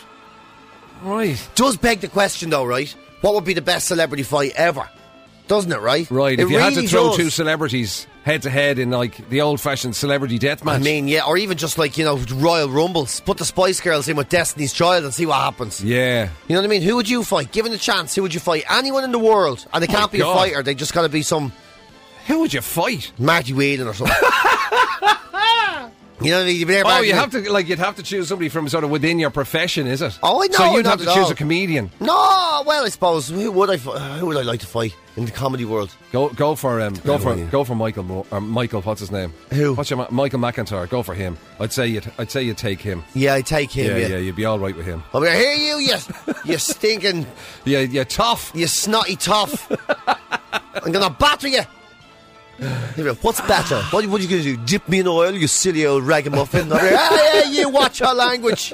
Right. Does beg the question, though, right? What would be the best celebrity fight ever? Doesn't it, right? Right. It If you had really to throw does. two celebrities head to head in like the old-fashioned celebrity death match. I mean, yeah, or even just like, you know, Royal Rumbles. Put the Spice Girls in with Destiny's Child and see what happens. yeah. You know what I mean? Who would you fight? Given the chance, who would you fight? Anyone in the world. And they Oh my can't be God. a fighter. They just got to be some Who would you fight? Marty Whelan or something. You know, you'd be there Oh, back you in have the- to like you'd have to choose somebody from sort of within your profession, is it? Oh, I know, So you'd not have to at choose all. a comedian. No, well, I suppose who would I fi- who would I like to fight in the comedy world? Go go for um go for Anyway. go for Michael Mo- or Michael. What's his name? Who? What's your ma- Michael McIntyre? Go for him. I'd say you I'd say you take him. Yeah, I take him. Yeah, Yeah, yeah, you'd be all right with him. I'll be like, here you, you, you stinking, Yeah, yeah, tough. you snotty tough. I'm gonna batter you. He'll be like, what's batter? What, what are you gonna do? Dip me in oil, you silly old ragamuffin? I'll be like, hey, hey, you watch your language.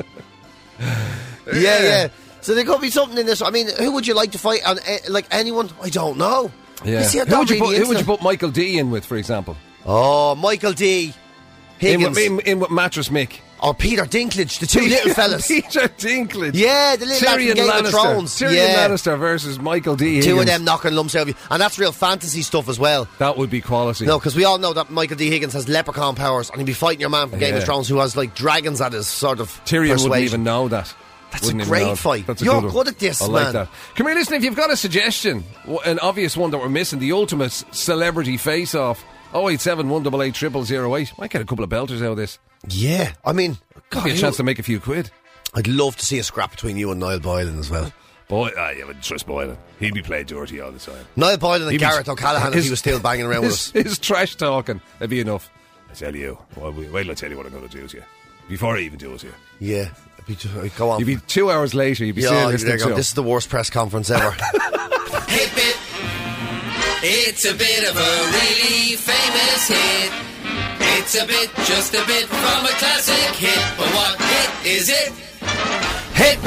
Yeah, yeah. So there could be something in this. I mean, who would you like to fight? On, eh, like anyone? I don't know. Yeah. You see, I'm Who not would you really put? Who into would you them. put Michael D in with, for example? Oh, Michael D. In Higgins with, in, in with Mattress Mick. or Peter Dinklage, the two little fellas. Peter Dinklage. Yeah, the little lad from Tyrion Game Lannister. of Thrones. Tyrion yeah. Lannister versus Michael D. Two of Higgins. them knocking lumps out of you. And that's real fantasy stuff as well. That would be quality. No, because we all know that Michael D. Higgins has leprechaun powers and he'd be fighting your man from Game Yeah. of Thrones who has like dragons at his sort of Tyrion persuasion. wouldn't even know that. That's Wouldn't a even great know. fight. That's a You're good, good one. at this, I like man. that. Come here, listen, if you've got a suggestion, w- an obvious one that we're missing, the ultimate celebrity face-off, oh eight seven, one eight eight, zero zero zero eight. Might get a couple of belters out of this. Yeah, I mean, Could God, be a who- chance to make a few quid. I'd love to see a scrap between you and Niall Boylan as well. Boy, I wouldn't trust Boylan. He'd be played dirty all the time. Niall Boylan and He'd be- Garrett O'Callaghan if his- he was still banging around with us. His, his trash talking, that'd be enough. I tell you, well, wait till I tell you what I'm going to do to you. Before I even do it to you. Yeah, it'd be just- I'd go on. You'd be two hours later, you'd be yeah, sitting there listening you go. to This is the worst press conference ever. Hit bit. It's a bit of a really famous hit. It's a bit, just a bit from a classic hit. But what hit is it? Hit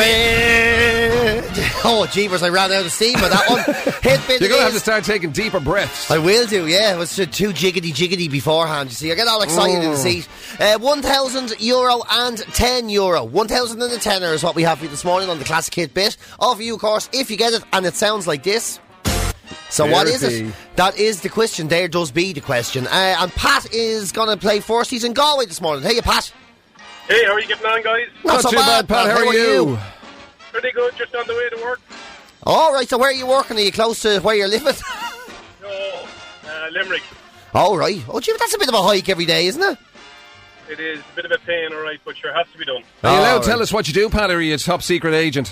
bit. Oh, jeepers, I ran out of steam with that one. Hit bit. You're it going to have is. to start taking deeper breaths. I will do, yeah. It was uh, too jiggity jiggity beforehand, you see. I get all excited in the seat. Uh, one thousand euro and ten euro. one thousand and a tenner is what we have for you this morning on the Classic Hit bit. All for you, of course, if you get it, and it sounds like this. So There what it is it? be. That is the question. There does be the question. Uh, and Pat is going to play first. He's in Galway this morning. Hey, you, Pat. Hey, how are you getting on, guys? Not so too bad, Pat. How are you? Pretty good, just on the way to work. All right, so where are you working? Are you close to where you're living? No, uh, Limerick. All right. Oh, gee, that's a bit of a hike every day, isn't it? It is a bit of a pain, all right, but sure, has to be done. Are you allowed All to tell right. us what you do, Pat, or are you a top secret agent?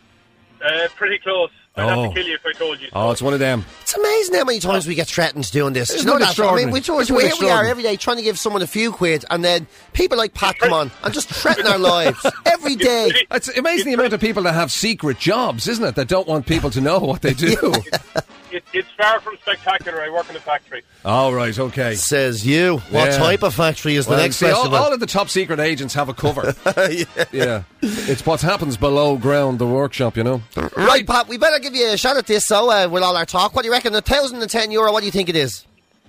Uh, pretty close. I'd Oh. have to kill you if I told you. Oh, it's one of them. It's amazing how many times we get threatened doing this. Do you Isn't know it that? I extraordinary? mean, we, we, Isn't it here we are extraordinary? every day trying to give someone a few quid, and then people like Pat come on and just threaten our lives every day. pretty- It's amazing the amount of people that have secret jobs, isn't it? That don't want people to know what they do. It, it's far from spectacular. I work in a factory. All right, okay. Says you. What Yeah. type of factory is the Well, next see, question? all, all of the top secret agents have a cover. yeah. Yeah. It's what happens below ground, the workshop, you know. Right, Pat, we better give you a shot at this, so uh, with all our talk. What do you reckon? one thousand and ten euro, what do you think it is?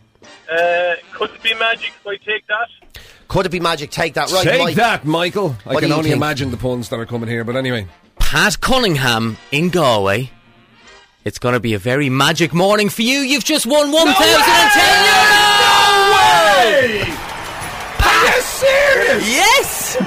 Uh, could it be magic if I take that? Could it be magic? Take that. Right, Take Mike. that, Michael. I What do can you only think? imagine the puns that are coming here, but anyway. Pat Cunningham in Galway. It's going to be a very magic morning for you. You've just won one thousand ten euro! No way! Are you serious? Yes!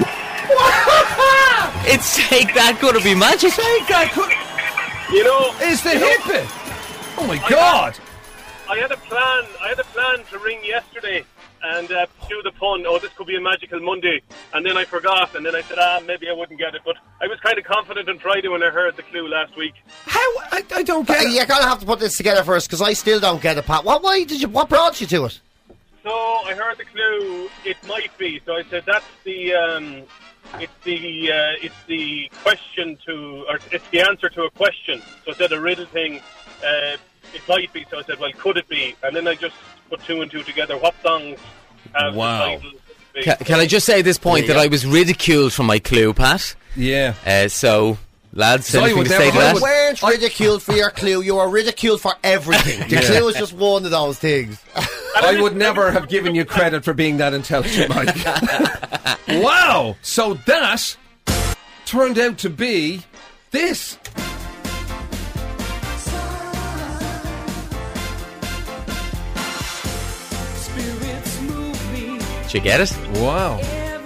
It's Take That Going to Be Magic. Take that. Could, You know, is the you know, hit bit? Oh my God! I had a plan. I had a plan to ring yesterday and uh, do the pun. Oh, this could be a magical Monday, and then I forgot. And then I said, ah, maybe I wouldn't get it. But I was kind of confident on Friday when I heard the clue last week. How? I, I don't get Uh, it. You're going to have to put this together first, because I still don't get it, Pat. What, why did you, what brought you to it? So I heard the clue. It might be. So I said that's the. Um, it's the. Uh, it's the question to, or it's the answer to a question. So I said a riddle thing. Uh, it might be. So I said, well, could it be? And then I just put two and two together. What songs have Wow. the title? Can, can I just say at this point Yeah, that yeah. I was ridiculed for my clue, Pat? Yeah. Uh, so, lads, So you anything would to never- say to I that? You weren't ridiculed for your clue. You were ridiculed for everything. The Yeah. clue was just one of those things. I would never have given you credit for being that intelligent, Mike. Wow! So that turned out to be this. Did you get it? Wow.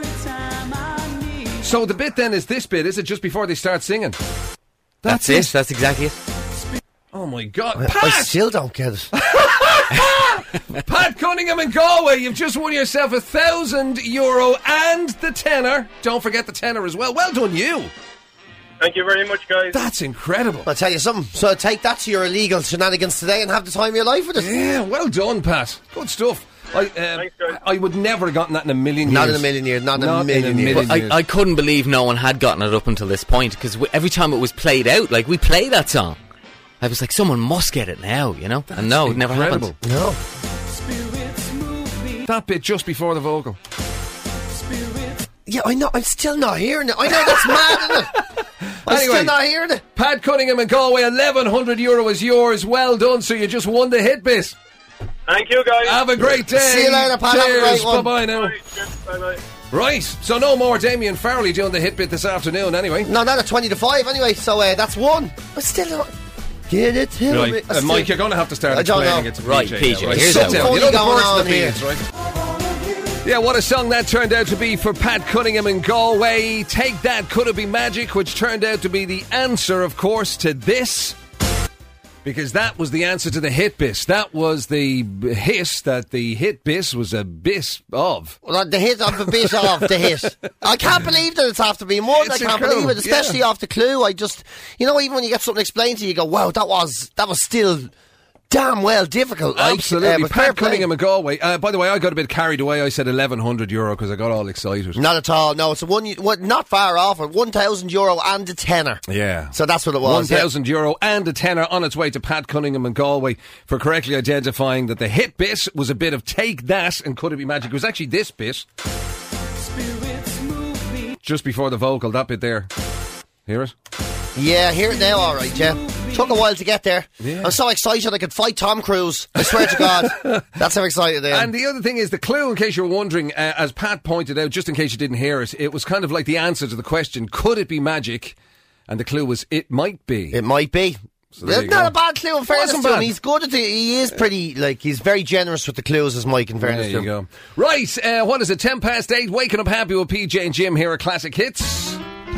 So the bit then is this bit, is it just before they start singing? That's, it. That's exactly it. Oh my God. I Pat! still don't get it. Pat Cunningham in Galway, you've just won yourself a thousand euro and the tenner. Don't forget the tenner as well. Well done, you. Thank you very much, guys. That's incredible. I'll tell you something. So take that to your illegal shenanigans today and have the time of your life with it. Yeah, well done, Pat. Good stuff. I, uh, Thanks, guys. I would never have gotten that in a million years. Not in a million years. Not in a million years. million I, years. I couldn't believe no one had gotten it up until this point, because every time it was played out, like we play that song, I was like, someone must get it now, you know? And no, it never incredible. happened. No. That bit just before the vocal. Yeah, I know. I'm still not hearing it. I know that's mad, isn't it? I'm Anyway. still not hearing it. Pat Cunningham in Galway, eleven hundred euro is yours. Well done. So you just won the hit bit. Thank you, guys. Have a great day. See you later, Pat. Have a Cheers. great one. Bye-bye now. Bye. Cheers. Bye-bye. Right, so no more Damien Farrelly doing the hit bit this afternoon anyway. No, not at twenty to five anyway, so uh, that's one. But still not. Get it to me. Right, I uh, still- Mike, you're going to have to start I don't explaining know. it to Right, P J. P J, now, right? here's Sit how- down. Funny You know the going birds on and the here. bees, right? Yeah, what a song that turned out to be for Pat Cunningham in Galway. Take That, Could It Be Magic, which turned out to be the answer, of course, to this. Because that was the answer to the hit bit. That was the hiss that the hit bit was a bit of. Well, the hit of a bit of the hit. I can't believe that it's after being won. It's I can't incredible, believe it, especially yeah. off the clue. I just, you know, even when you get something explained to you, you go, wow, that was that was still damn well difficult. Like, Absolutely. uh, but fair Pat play. Cunningham in Galway. Uh, by the way, I got a bit carried away. I said eleven hundred euro because I got all excited. Not at all. No, it's a one, one not far off it. one thousand euro and a tenner. Yeah. So that's what it One was. yeah. thousand euro and a tenner on its way to Pat Cunningham in Galway for correctly identifying that the hit bit was a bit of Take That and Could It Be Magic. It was actually this bit. Just before the vocal, that bit there. Hear it? Yeah, hear it now, all right, yeah. Took a while to get there. Yeah. I'm so excited I could fight Tom Cruise. I swear to God. That's how excited I am. And the other thing is the clue, in case you're wondering, uh, as Pat pointed out, just in case you didn't hear it, it was kind of like the answer to the question, could it be magic? And the clue was, it might be. It might be. So there It's you not go. a bad clue in fairness Wasn't to him. bad. He's good at it. He is pretty, like, he's very generous with the clues, as Mike, in fairness There to you him. go. Right, uh, what is it? ten past eight, waking up happy with P J and Jim here at Classic Hits.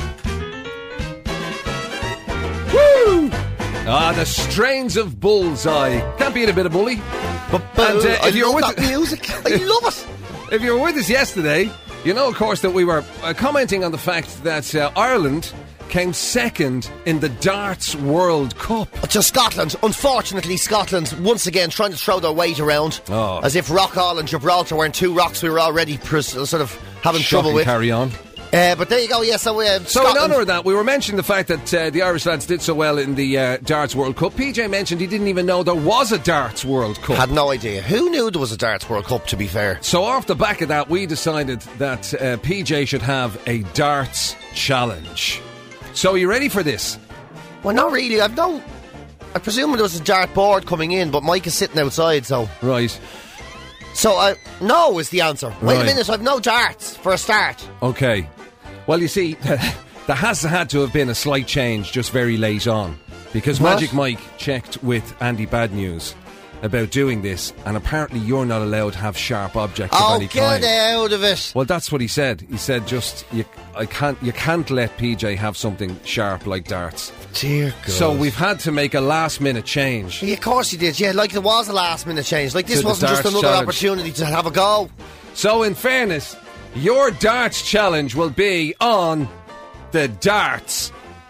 Woo! Ah, the strains of Bullseye. Can't beat a bit of bully. But, but And, uh, I if you're love with that the- music. I love it. If you were with us yesterday, you know, of course, that we were uh, commenting on the fact that uh, Ireland came second in the Darts World Cup. To Scotland. Unfortunately, Scotland, once again, trying to throw their weight around. Oh. As if Rockall and Gibraltar weren't two rocks we were already pres- sort of having Shocking trouble with. carry on. Uh, but there you go, yeah, so... Uh, So Scotland, in honour of that, we were mentioning the fact that uh, the Irish lads did so well in the uh, Darts World Cup. P J mentioned he didn't even know there was a Darts World Cup. Had no idea. Who knew there was a Darts World Cup, to be fair? So off the back of that, we decided that uh, P J should have a darts challenge. So are you ready for this? Well, not really. I've no... I presume there was a dart board coming in, but Mike is sitting outside, so... Right. So, uh, no is the answer. Wait Right. a minute, I've no darts, for a start. Okay. Well, you see, there has had to have been a slight change just very late on. Because What? Magic Mike checked with Andy Bad News about doing this, and apparently you're not allowed to have sharp objects of Oh, any get kind. out of it. Well, that's what he said. He said just you, I can't, you can't let P J have something sharp like darts. Dear God. So we've had to make a last minute change. Yeah, of course you did. Yeah, like there was a last minute change. Like this To the wasn't just darts another challenge. opportunity to have a go. So in fairness, your darts challenge will be on the darts.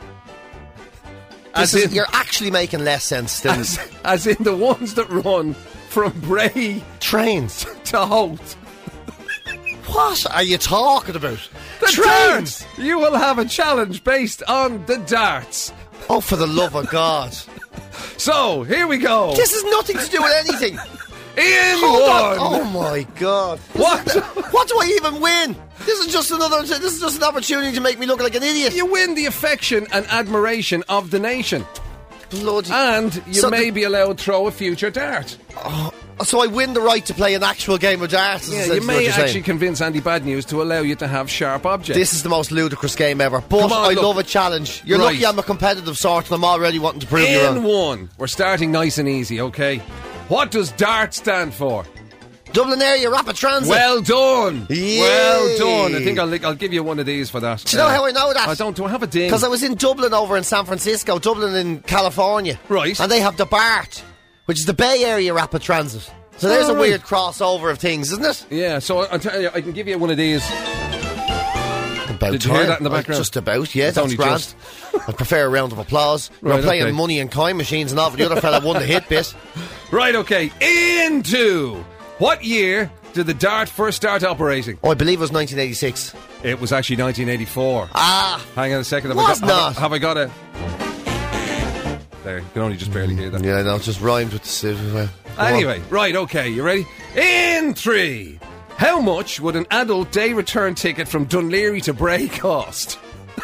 This As is, in, you're actually making less sense than as, as in the ones that run from Bray trains. to Holt. What are you talking about? The Trains. darts! You will have a challenge based on the darts. Oh, for the love of God! So, here we go. This has nothing to do with anything. Ian Hold won. on. Oh my God! What? What do I even win? This is just another. This is just an opportunity to make me look like an idiot. You win the affection and admiration of the nation. Bloody. And you So may the- be allowed to throw a future dart. So I win the right to play an actual game of darts. is Yeah, you essentially what may you're saying. actually convince Andy Bad News to allow you to have sharp objects. This is the most ludicrous game ever. But Come on, I look. love a challenge. You're Right. lucky I'm a competitive sort, and I'm already wanting to prove you In wrong. one. We're starting nice and easy, okay? What does DART stand for? Dublin Area Rapid Transit. Well done. Yay. Well done. I think I'll, I'll give you one of these for that. Do you know how I know that? I don't. Do I have a ding? Because I was in Dublin over in San Francisco, Dublin in California. Right. And they have the BART, which is the Bay Area Rapid Transit. So there's Oh, a right. weird crossover of things, isn't it? Yeah, so I- I'll tell you, I can give you one of these. About Did you hear time. that in the Well, background? Just about, yeah, It's that's only grand. just. I prefer a round of applause. Right, We're playing okay. money and coin machines and all, but the other fella won the hit bit. Right, okay. Into what year did the Dart first start operating? Oh, I believe it was nineteen eighty-six. It was actually nineteen eighty-four. Ah, Hang on a second. Have, Was I, got, have, not. I, have I got a... There, you can only just barely hear that. yeah, no, it just rhymed with the civ as well. Go on. Anyway, right, okay, you ready? In three. How much would an adult day return ticket from Dunleary to Bray cost?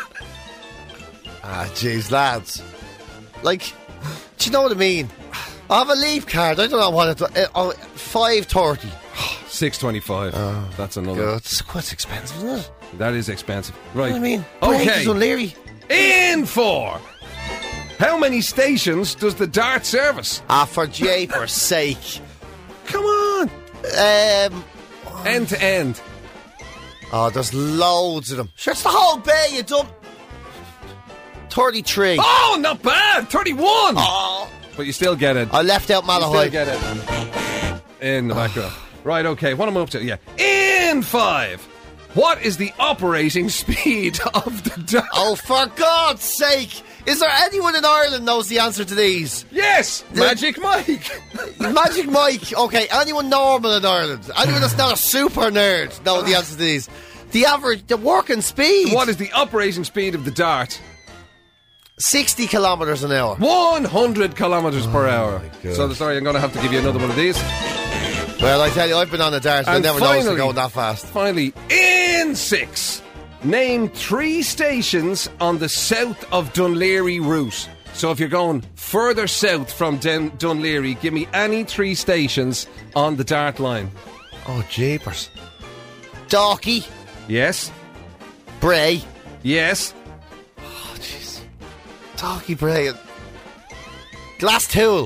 Ah, jeez, lads. Like, do you know what I mean? I have a leap card. I don't know what it. Uh, oh, five thirty. Six twenty-five. That's another. God, it's quite expensive, isn't it? That is expensive. Right. You know what I mean? Break Okay. is O'Leary. In four. How many stations does the Dart service? Ah, for Japer's sake. Come on. Um. End to end. Oh, there's loads of them. Sure, it's the whole bay, you dumb. thirty-three. Oh, not bad. thirty-one. Oh, But you still get it. I left out You still Malahide. get it. In the background. Right, okay. What am I up to? Yeah. In five. What is the operating speed of the Dart? Oh, for God's sake! Is there anyone in Ireland knows the answer to these? Yes! Magic Mike! Magic Mike. Okay, anyone normal in Ireland? Anyone that's not a super nerd know the answer to these? The average, the working speed. What is the operating speed of the Dart? sixty kilometres an hour. one hundred kilometres per hour. God. So, sorry, I'm going to have to give you another one of these. Well, I tell you, I've been on a dart. I And never noticed it finally- going that fast. Finally, in six. Name three stations on the south of Dunleary route. So if you're going further south from Dun- Dunleary, give me any three stations on the Dart line. Oh, jeepers. Dalkey, Yes? Bray. Yes? Oh, jeez. Dalkey, Bray. and- Glasstool.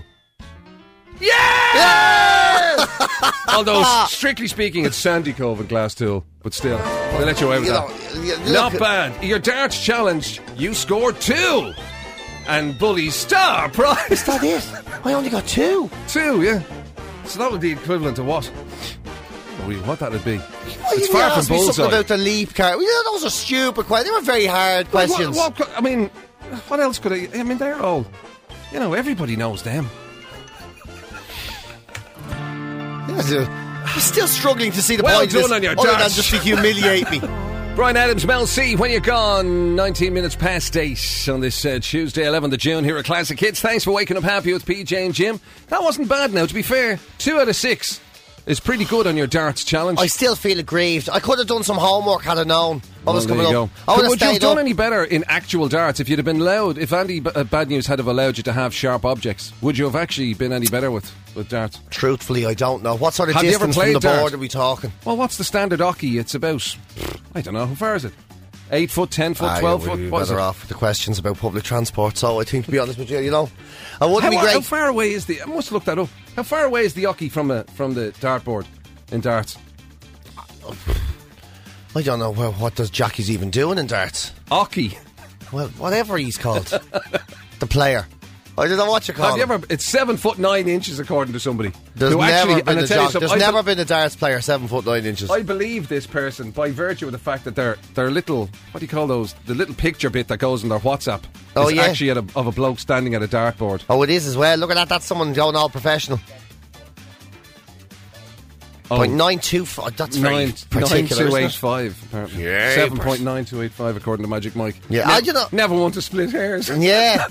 Yeah! Although, strictly speaking, it's Sandy Cove and Glasstool. But still, they let you away with You that. know, you- you Not look- bad. Your darts challenge, you scored two. And Bully's star prize. Is that it? I only got two. Two, yeah. So that would be equivalent to what? Oh, what that'd be? Why It's you far ask from me something bullseye. about the leap card? Well, you know, those are stupid questions. They were very hard What- questions. What, what, I mean, what else could I? I mean, they're all. You know, everybody knows them. Yeah, dude. I'm still struggling to see the Well point of done this, on your other than darts. just to humiliate me. Brian Adams, Mel C, when you're gone, nineteen minutes past eight on this uh, Tuesday, eleventh of June, here at Classic Hits. Thanks for waking up happy with P J and Jim. That wasn't bad now, to be fair. Two out of six is pretty good on your darts challenge. I still feel aggrieved. I could have done some homework had I known what was Well, coming there you up. go. I would have Would you have stayed done up. any better in actual darts if you'd have been allowed, if Andy B- uh, Bad News had have allowed you to have sharp objects? Would you have actually been any better with, with darts? Truthfully, I don't know. What sort of Have you ever distance from played the dart? board are we talking? Well, what's the standard hockey? It's about, I don't know, how far is it? Eight foot, ten foot, Ah, twelve yeah, foot? we'd be What is better it? off with the questions about public transport. So I think, to be honest with you, you know, I wouldn't How, be how great. far away is the? I must look that up. How far away is the hockey from a, from the dartboard in darts? I don't know. Well, what does Jackie's even doing in darts? Hockey. Well, whatever he's called, the player. I don't know what you call Have you him. ever? It's seven foot nine inches according to somebody. There's who never actually, been and I a tell you jock- something, There's I never be- been a darts player seven foot nine inches. I believe this person by virtue of the fact that they're they're little. What do you call those? The little picture bit that goes in their WhatsApp. Oh, is yeah. actually at a, of a bloke standing at a dartboard. Oh, it is as well. Look at that. That's someone going all professional. Oh, Point nine two five. That's very nine particular. nine two isn't eight it? five apparently. Yeah, Seven point nine two eight five according to Magic Mike. Yeah, Ne- I- you know- never want to split hairs. Yeah.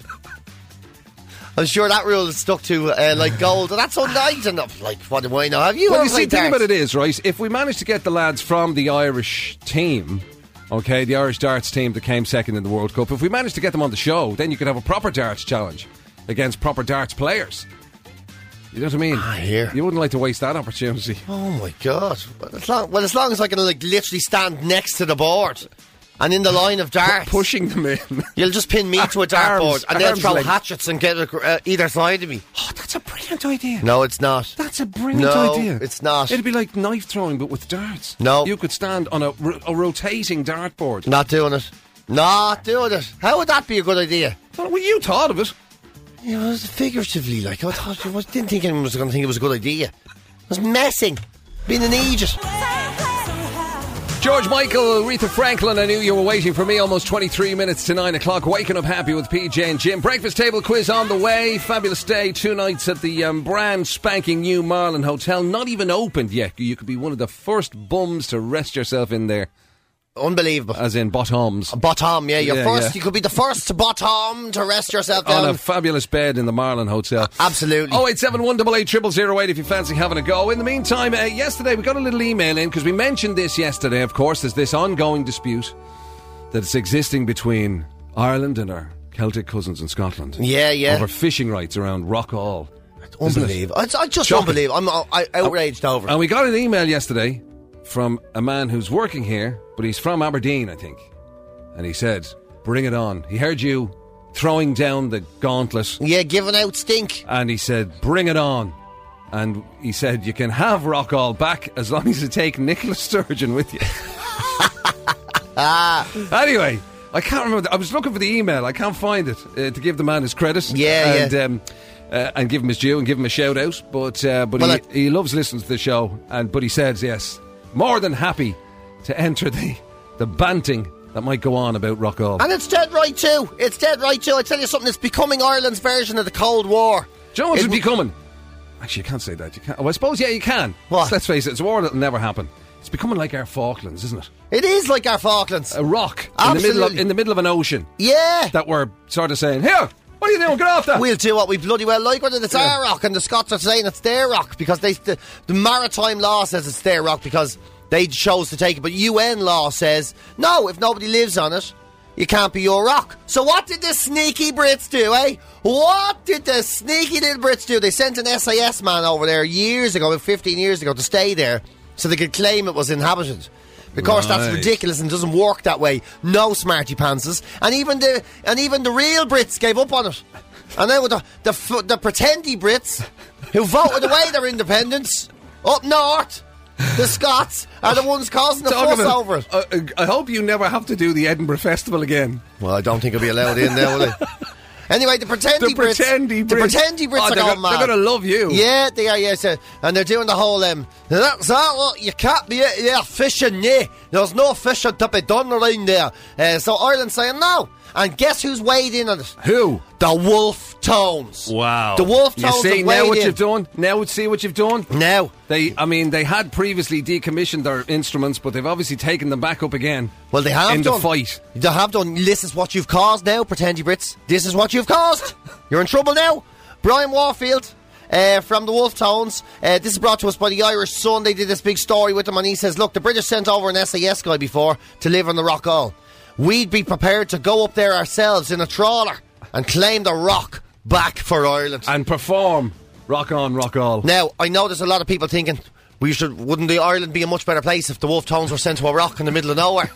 I'm sure that rule is stuck to uh, like gold. That's unnice enough. Like, what do I know? Have you Well, ever you see, played the thing darts? about it is, right, if we manage to get the lads from the Irish team, okay, the Irish darts team that came second in the World Cup, if we manage to get them on the show, then you could have a proper darts challenge against proper darts players. You know what I mean? Ah, here. You wouldn't like to waste that opportunity. Oh my god! Well, as long, well, as long as I can like literally stand next to the board and in the line of darts, Pushing them in. you'll just pin me to a dartboard Arms- and they'll arms throw length. hatchets and get ac- uh, either side of me. Oh, that's a brilliant idea. No, it's not. That's a brilliant No, idea. it's not. It'd be like knife throwing, but with darts. No. You could stand on a, ro- a rotating dartboard. Not doing it. Not doing it. How would that be a good idea? Well, you thought of it. You know, it was figuratively, like, I thought, I didn't think anyone was going to think it was a good idea. I was messing, being an idiot. George Michael, Aretha Franklin, I knew you were waiting for me. Almost twenty-three minutes to nine o'clock. Waking up happy with P J and Jim. Breakfast table quiz on the way. Fabulous day. Two nights at the um, brand spanking new Marlin Hotel. Not even opened yet. You could be one of the first bums to rest yourself in there. Unbelievable. As in bottoms. Bottom, yeah. You're Yeah, first. yeah. You could be the first to bottom to rest yourself down. On a fabulous bed in the Marlin Hotel. Absolutely. oh eight seven one eight eight zero zero zero eight if you fancy having a go. In the meantime, uh, yesterday we got a little email in because we mentioned this yesterday, of course. There's this ongoing dispute that's existing between Ireland and our Celtic cousins in Scotland. Yeah, yeah. Over fishing rights around Rockall. Unbelievable. I, I just Shocking. unbelievable. I'm uh, I, outraged over it. And we got an email yesterday from a man who's working here, but he's from Aberdeen, I think. And he said, bring it on. He heard you throwing down the gauntlet. Yeah, giving out stink. And he said, bring it on. And he said, you can have Rockall back as long as you take Nicola Sturgeon with you. Anyway, I can't remember. I was looking for the email. I can't find it uh, to give the man his credit. Yeah, and, yeah. Um, uh, and give him his due and give him a shout out. But uh, but Well, he, I- he loves listening to the show. And but he says yes, more than happy to enter the the banting that might go on about Rockall. And it's dead right too. It's dead right too. I tell you something. It's becoming Ireland's version of the Cold War. Do you know what It it's w- becoming? Actually, you can't say that. You can't. Oh, I suppose, yeah, you can. What? Let's face it, it's a war that'll never happen. It's becoming like our Falklands, isn't it? It is like our Falklands. A rock in the middle of, Absolutely. in the middle of an ocean Yeah. that we're sort of saying, here, what are you doing? Get off that. We'll do what we bloody well like, whether it's Yeah. our rock, and the Scots are saying it's their rock because they the, the maritime law says it's their rock because they chose to take it, but U N law says no. If nobody lives on it, you can't be your rock. So what did the sneaky Brits do, eh? What did the sneaky little Brits do? They sent an S A S man over there years ago, about fifteen years ago, to stay there so they could claim it was inhabited. Of course, that's Right. ridiculous and doesn't work that way. No smarty pantses, and even the and even the real Brits gave up on it. And then with the the, f- the pretendy Brits who voted away their independence up north, the Scots are the ones causing the Talk fuss about- over it. uh, uh, I hope you never have to do the Edinburgh Festival again. Well, I don't think I'll be allowed in there, will I? Anyway, the pretendy The Brits, pretendy the Brits. pretendy Brits Oh, are they're going go- mad. they're gonna love you. Yeah, they are. Yes, uh, and they're doing the whole. Um, that's that. What you can't be out there fishing. Yeah, there's no fishing to be done around there. Uh, so Ireland's saying no. And guess who's weighed in on it? Who? The Wolf Tones. Wow. The Wolf You Tones see have now weighed what in. you've done? Now see what you've done? Now. They, I mean, they had previously decommissioned their instruments, but they've obviously taken them back up again. Well, they have in done. the fight. They have done. This is what you've caused now, pretendy Brits. This is what you've caused. You're in trouble now. Brian Warfield uh, from the Wolf Tones. Uh, this is brought to us by the Irish Sun. They did this big story with him, and he says, look, the British sent over an S A S guy before to live on the Rockall. We'd be prepared to go up there ourselves in a trawler and claim the rock back for Ireland. And perform Rock On, Rock All. Now, I know there's a lot of people thinking, we should, wouldn't the Ireland be a much better place if the Wolf Tones were sent to a rock in the middle of nowhere?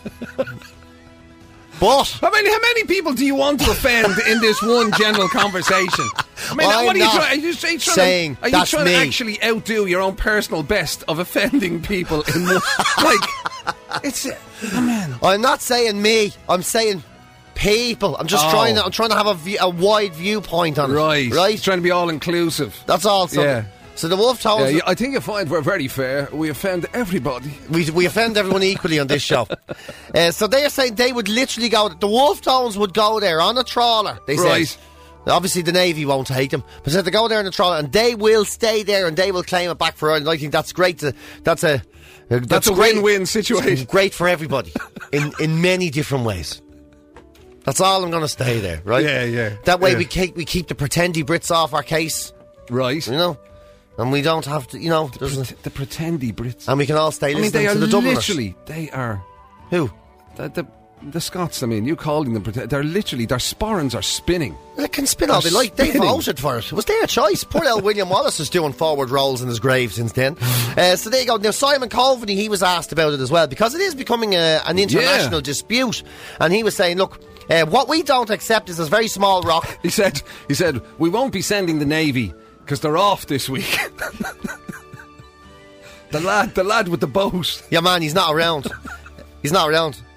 But How many, how many people do you want to offend in this one general conversation? I mean, I'm what are you not trying? Are you, are you trying saying to, are you that's trying me. to actually outdo your own personal best of offending people in one? Like, it's. Oh man. I'm not saying me. I'm saying people. I'm just Oh. trying to. I'm trying to have a, view, a wide viewpoint on Right. it. Right. Trying to be all inclusive. That's all. So, Yeah. so the Wolf Yeah, Tones. you- I think you find we're very fair. We offend everybody. We, we offend everyone equally on this show. Uh, so they are saying they would literally go. The Wolf Tones would go there on a trawler. They Right. said. Obviously, the Navy won't take them, but said they go there on a trawler and they will stay there and they will claim it back for Ireland. I think that's great. To, that's a that's, That's a great- win-win situation. Great for everybody in in many different ways. That's all I'm going to stay there, right? Yeah, yeah, That way yeah. we keep we keep the pretendy Brits off our case, Right. you know, and we don't have to, you know, there's a- Pret- the pretendy Brits. and we can all stay I mean, listening they are to the Dubliners. literally. They are. Who? The, the, the Scots, I mean, you calling them, prete- they're literally, their sporrans are spinning. They can spin all they They're like. They spinning. voted for it. It was their choice. Poor old William Wallace is doing forward rolls in his grave since then. Uh, so there you go. Now, Simon Coveney, he was asked about it as well because it is becoming a, an international Yeah. dispute. And he was saying, look, uh, what we don't accept is this very small rock. He said, he said, we won't be sending the Navy because they're off this week. the lad, the lad with the boat. Yeah, man, he's not around. He's not around.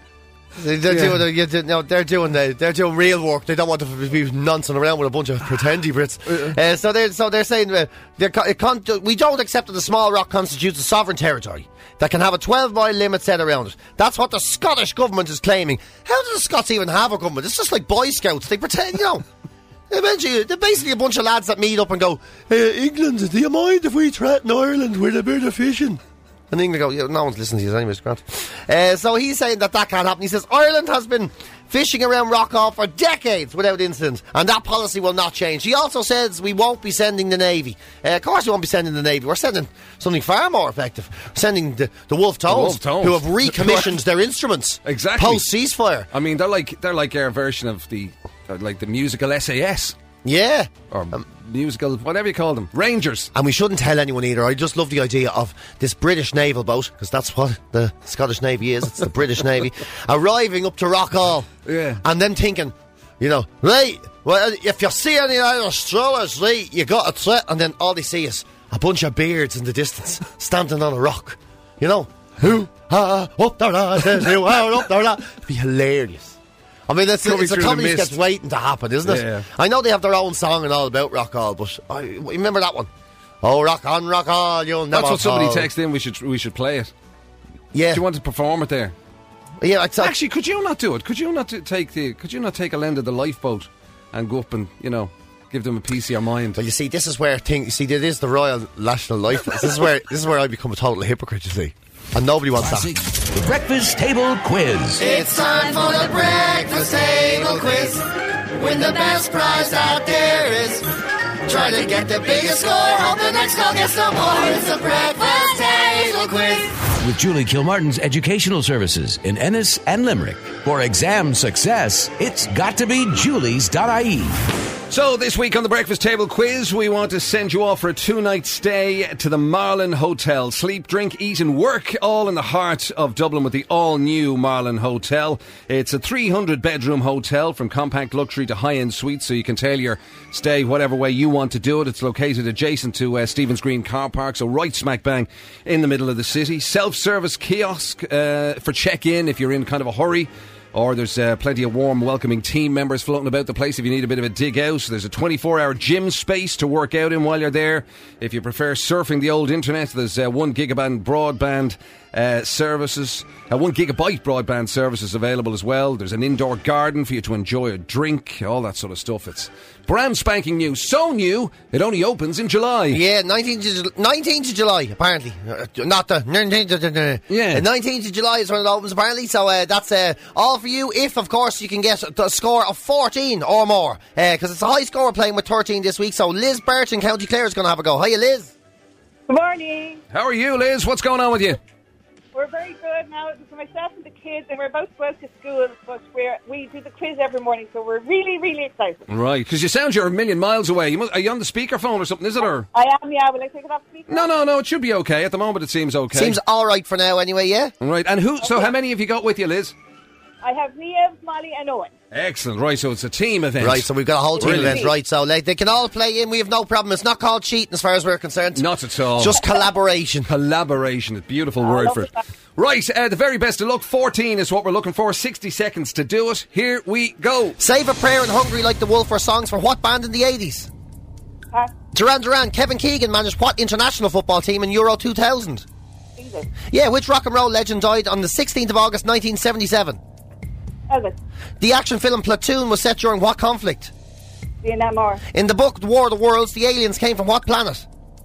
They're, they're Yeah. doing, you do- no, they're doing, the, they're doing real work. They don't want to be nonsense around with a bunch of pretendy Brits. Uh, so they're, so they're saying uh, they're, co- it con- we don't accept that the small rock constitutes a sovereign territory that can have a twelve mile limit set around it. That's what the Scottish government is claiming. How do the Scots even have a government? It's just like Boy Scouts. They pretend, you know. Eventually, they're basically a bunch of lads that meet up and go, hey, England, do you mind if we threaten Ireland with a bit of fishing? And England go, yeah, no one's listening to you anyways, Grant. Uh, so he's saying that that can't happen. He says, Ireland has been fishing around Rockall for decades without incident, and that policy will not change. He also says we won't be sending the Navy. Uh, of course we won't be sending the Navy. We're sending something far more effective. We're sending the, the Wolf Tones, Wolf Tones. who have recommissioned their instruments. Exactly. Post-ceasefire. I mean, they're like they're like our version of the uh, like the musical S A S Yeah. or musical whatever you call them, Rangers. And we shouldn't tell anyone either. I just love the idea of this British naval boat, because that's what the Scottish Navy is. It's the British Navy arriving up to Rockall, Yeah. and them thinking, you know, right, well, if you see any other strollers, right, you got a threat, and then all they see is a bunch of beards in the distance standing on a rock. You know, who ah up there, lads, who are up there, lads. It'd be hilarious. I mean, it's, Coming it's a through the comedy mist. sketch waiting to happen, isn't it? Yeah. I know they have their own song and all about Rockall, but I remember that one. Oh, rock on, rock on, you'll never That's what somebody fall. texted in. We should we should play it. Yeah, Do you want to perform it there? yeah. It's like, Actually, could you not do it? Could you not do- take the? Could you not take a lend of the lifeboat and go up and you know give them a piece of your mind? well, you see, this is where thing. You see, it is the Royal National Life. This is where this is where I become a total hypocrite. You see, and nobody wants Classic. that. The Breakfast Table Quiz. It's time for the breakfast table quiz. Win the best prize out there is. Try to get the biggest score. Hope the next call gets no more. It's the breakfast table quiz. With Julie Kilmartin's Educational Services in Ennis and Limerick. For exam success, it's got to be julies dot I E. So this week on the Breakfast Table Quiz, we want to send you off for a two-night stay to the Marlin Hotel. Sleep, drink, eat and work all in the heart of Dublin with the all-new Marlin Hotel. It's a three hundred bedroom hotel from compact luxury to high-end suites, so you can tailor your stay whatever way you want to do it. It's located adjacent to uh, Stephen's Green car park, so right smack bang in the middle of the city. Self-service kiosk uh, for check-in if you're in kind of a hurry. Or there's uh, plenty of warm, welcoming team members floating about the place if you need a bit of a dig out. There's a twenty-four hour gym space to work out in while you're there. If you prefer surfing the old internet, there's uh, one gigabit broadband uh, services, uh, one gigabyte broadband services available as well. There's an indoor garden for you to enjoy a drink, all that sort of stuff. It's brand spanking new, so new it only opens in July. Yeah, nineteenth of, nineteenth of July, apparently. Uh, not the nineteenth of, Yeah. uh, nineteenth of July is when it opens, apparently. So uh, that's uh, all for you. If, of course, you can get a score of fourteen or more, because uh, it's a high score playing with thirteen this week. So Liz Burton, County Clare, is going to have a go. Hiya, Liz. Good morning. How are you, Liz? What's going on with you? We're very good now. It's myself and the kids, and we're about to go out to school, but we're, we do the quiz every morning, so we're really, really excited. Right, because you sound you're a million miles away. You must, are you on the speakerphone or something, is it? Or I am, yeah. Will I take it off speaker? No, no, no, it should be okay. At the moment it seems okay. Seems all right for now, anyway, yeah? Right, and who, so how many have you got with you, Liz? I have Liam, Molly, and Owen. Excellent, right, so it's a team event. Right, so we've got a whole team Brilliant. event, right? So like, they can all play in. We have no problem. It's not called cheating as far as we're concerned. Not at all. Just collaboration. Collaboration, a beautiful I word love for it. that. Right, uh, the very best of luck. fourteen is what we're looking for. sixty seconds to do it. Here we go. Save a Prayer and Hungry Like the Wolf were songs for what band in the eighties? Pass. Duran Duran, Kevin Keegan managed what international football team in Euro two thousand? England. Yeah, which rock and roll legend died on the sixteenth of August nineteen seventy-seven? Elvis. The action film Platoon was set during what conflict? Vietnam War. In the book The War of the Worlds, the aliens came from what planet?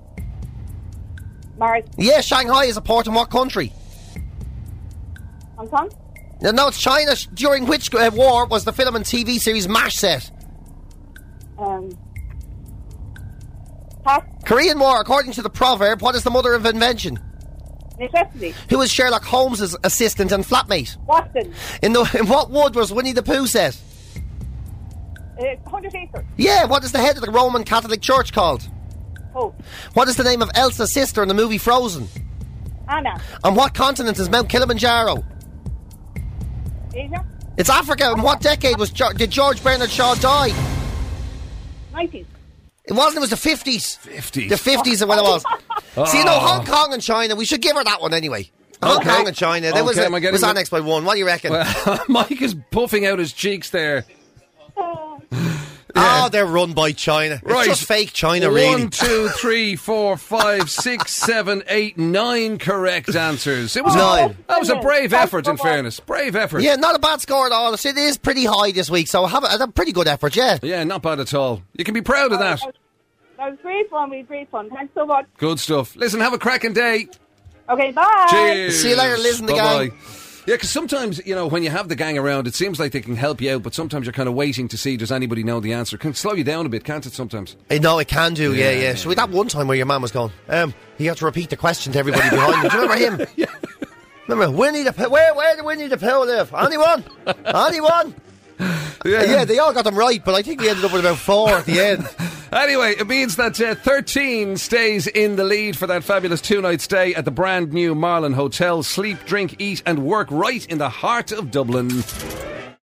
Mars. Yeah, Shanghai is a port in what country? Hong Kong. No, no, it's China. During which uh, war was the film and T V series MASH set? Um. Pass. Korean War. According to the proverb, what is the mother of invention? Necessity. Who is Sherlock Holmes' assistant and flatmate? Watson. In, the, in what wood was Winnie the Pooh set? Uh, one hundred acres. Yeah, what is the head of the Roman Catholic Church called? Hope. What is the name of Elsa's sister in the movie Frozen? Anna. On what continent is Mount Kilimanjaro? Asia. It's Africa. In what decade was jo- did George Bernard Shaw die? nineties. It wasn't. It was the fifties. fifties. The fifties is when it was. See, you know, Hong Kong and China. We should give her that one anyway. Hong Okay. Kong and China. That was, Okay, a, am I getting was the- annexed by one. What do you reckon? Well, Mike is puffing out his cheeks there. Oh, they're run by China. Right. It's just fake China, really. One, two, three, four, five, six, seven, eight, nine correct answers. It was Nine. A, that was a brave Thanks effort, so in much. fairness. Brave effort. Yeah, not a bad score at all. It is pretty high this week, so have a, a pretty good effort, yeah. Yeah, not bad at all. You can be proud of that. That was great fun. We had great fun. Thanks so much. Good stuff. Listen, have a cracking day. Okay, bye. Cheers. See you later, Liz and the Bye-bye. gang. Yeah, because sometimes, you know, when you have the gang around, it seems like they can help you out, but sometimes you're kind of waiting to see does anybody know the answer. It can slow you down a bit, can't it, sometimes? I know, it can do, yeah, Yeah. yeah. So we that one time where your man was going, um, he had to repeat the question to everybody behind him. Do you remember him? Yeah. Remember, Winnie the Pooh, where, where did Winnie the Pooh live? Anyone? Anyone? Yeah. Yeah, they all got them right, but I think we ended up with about four at the end. Anyway, it means that uh, thirteen stays in the lead for that fabulous two-night stay at the brand new Marlin Hotel. Sleep, drink, eat and work right in the heart of Dublin.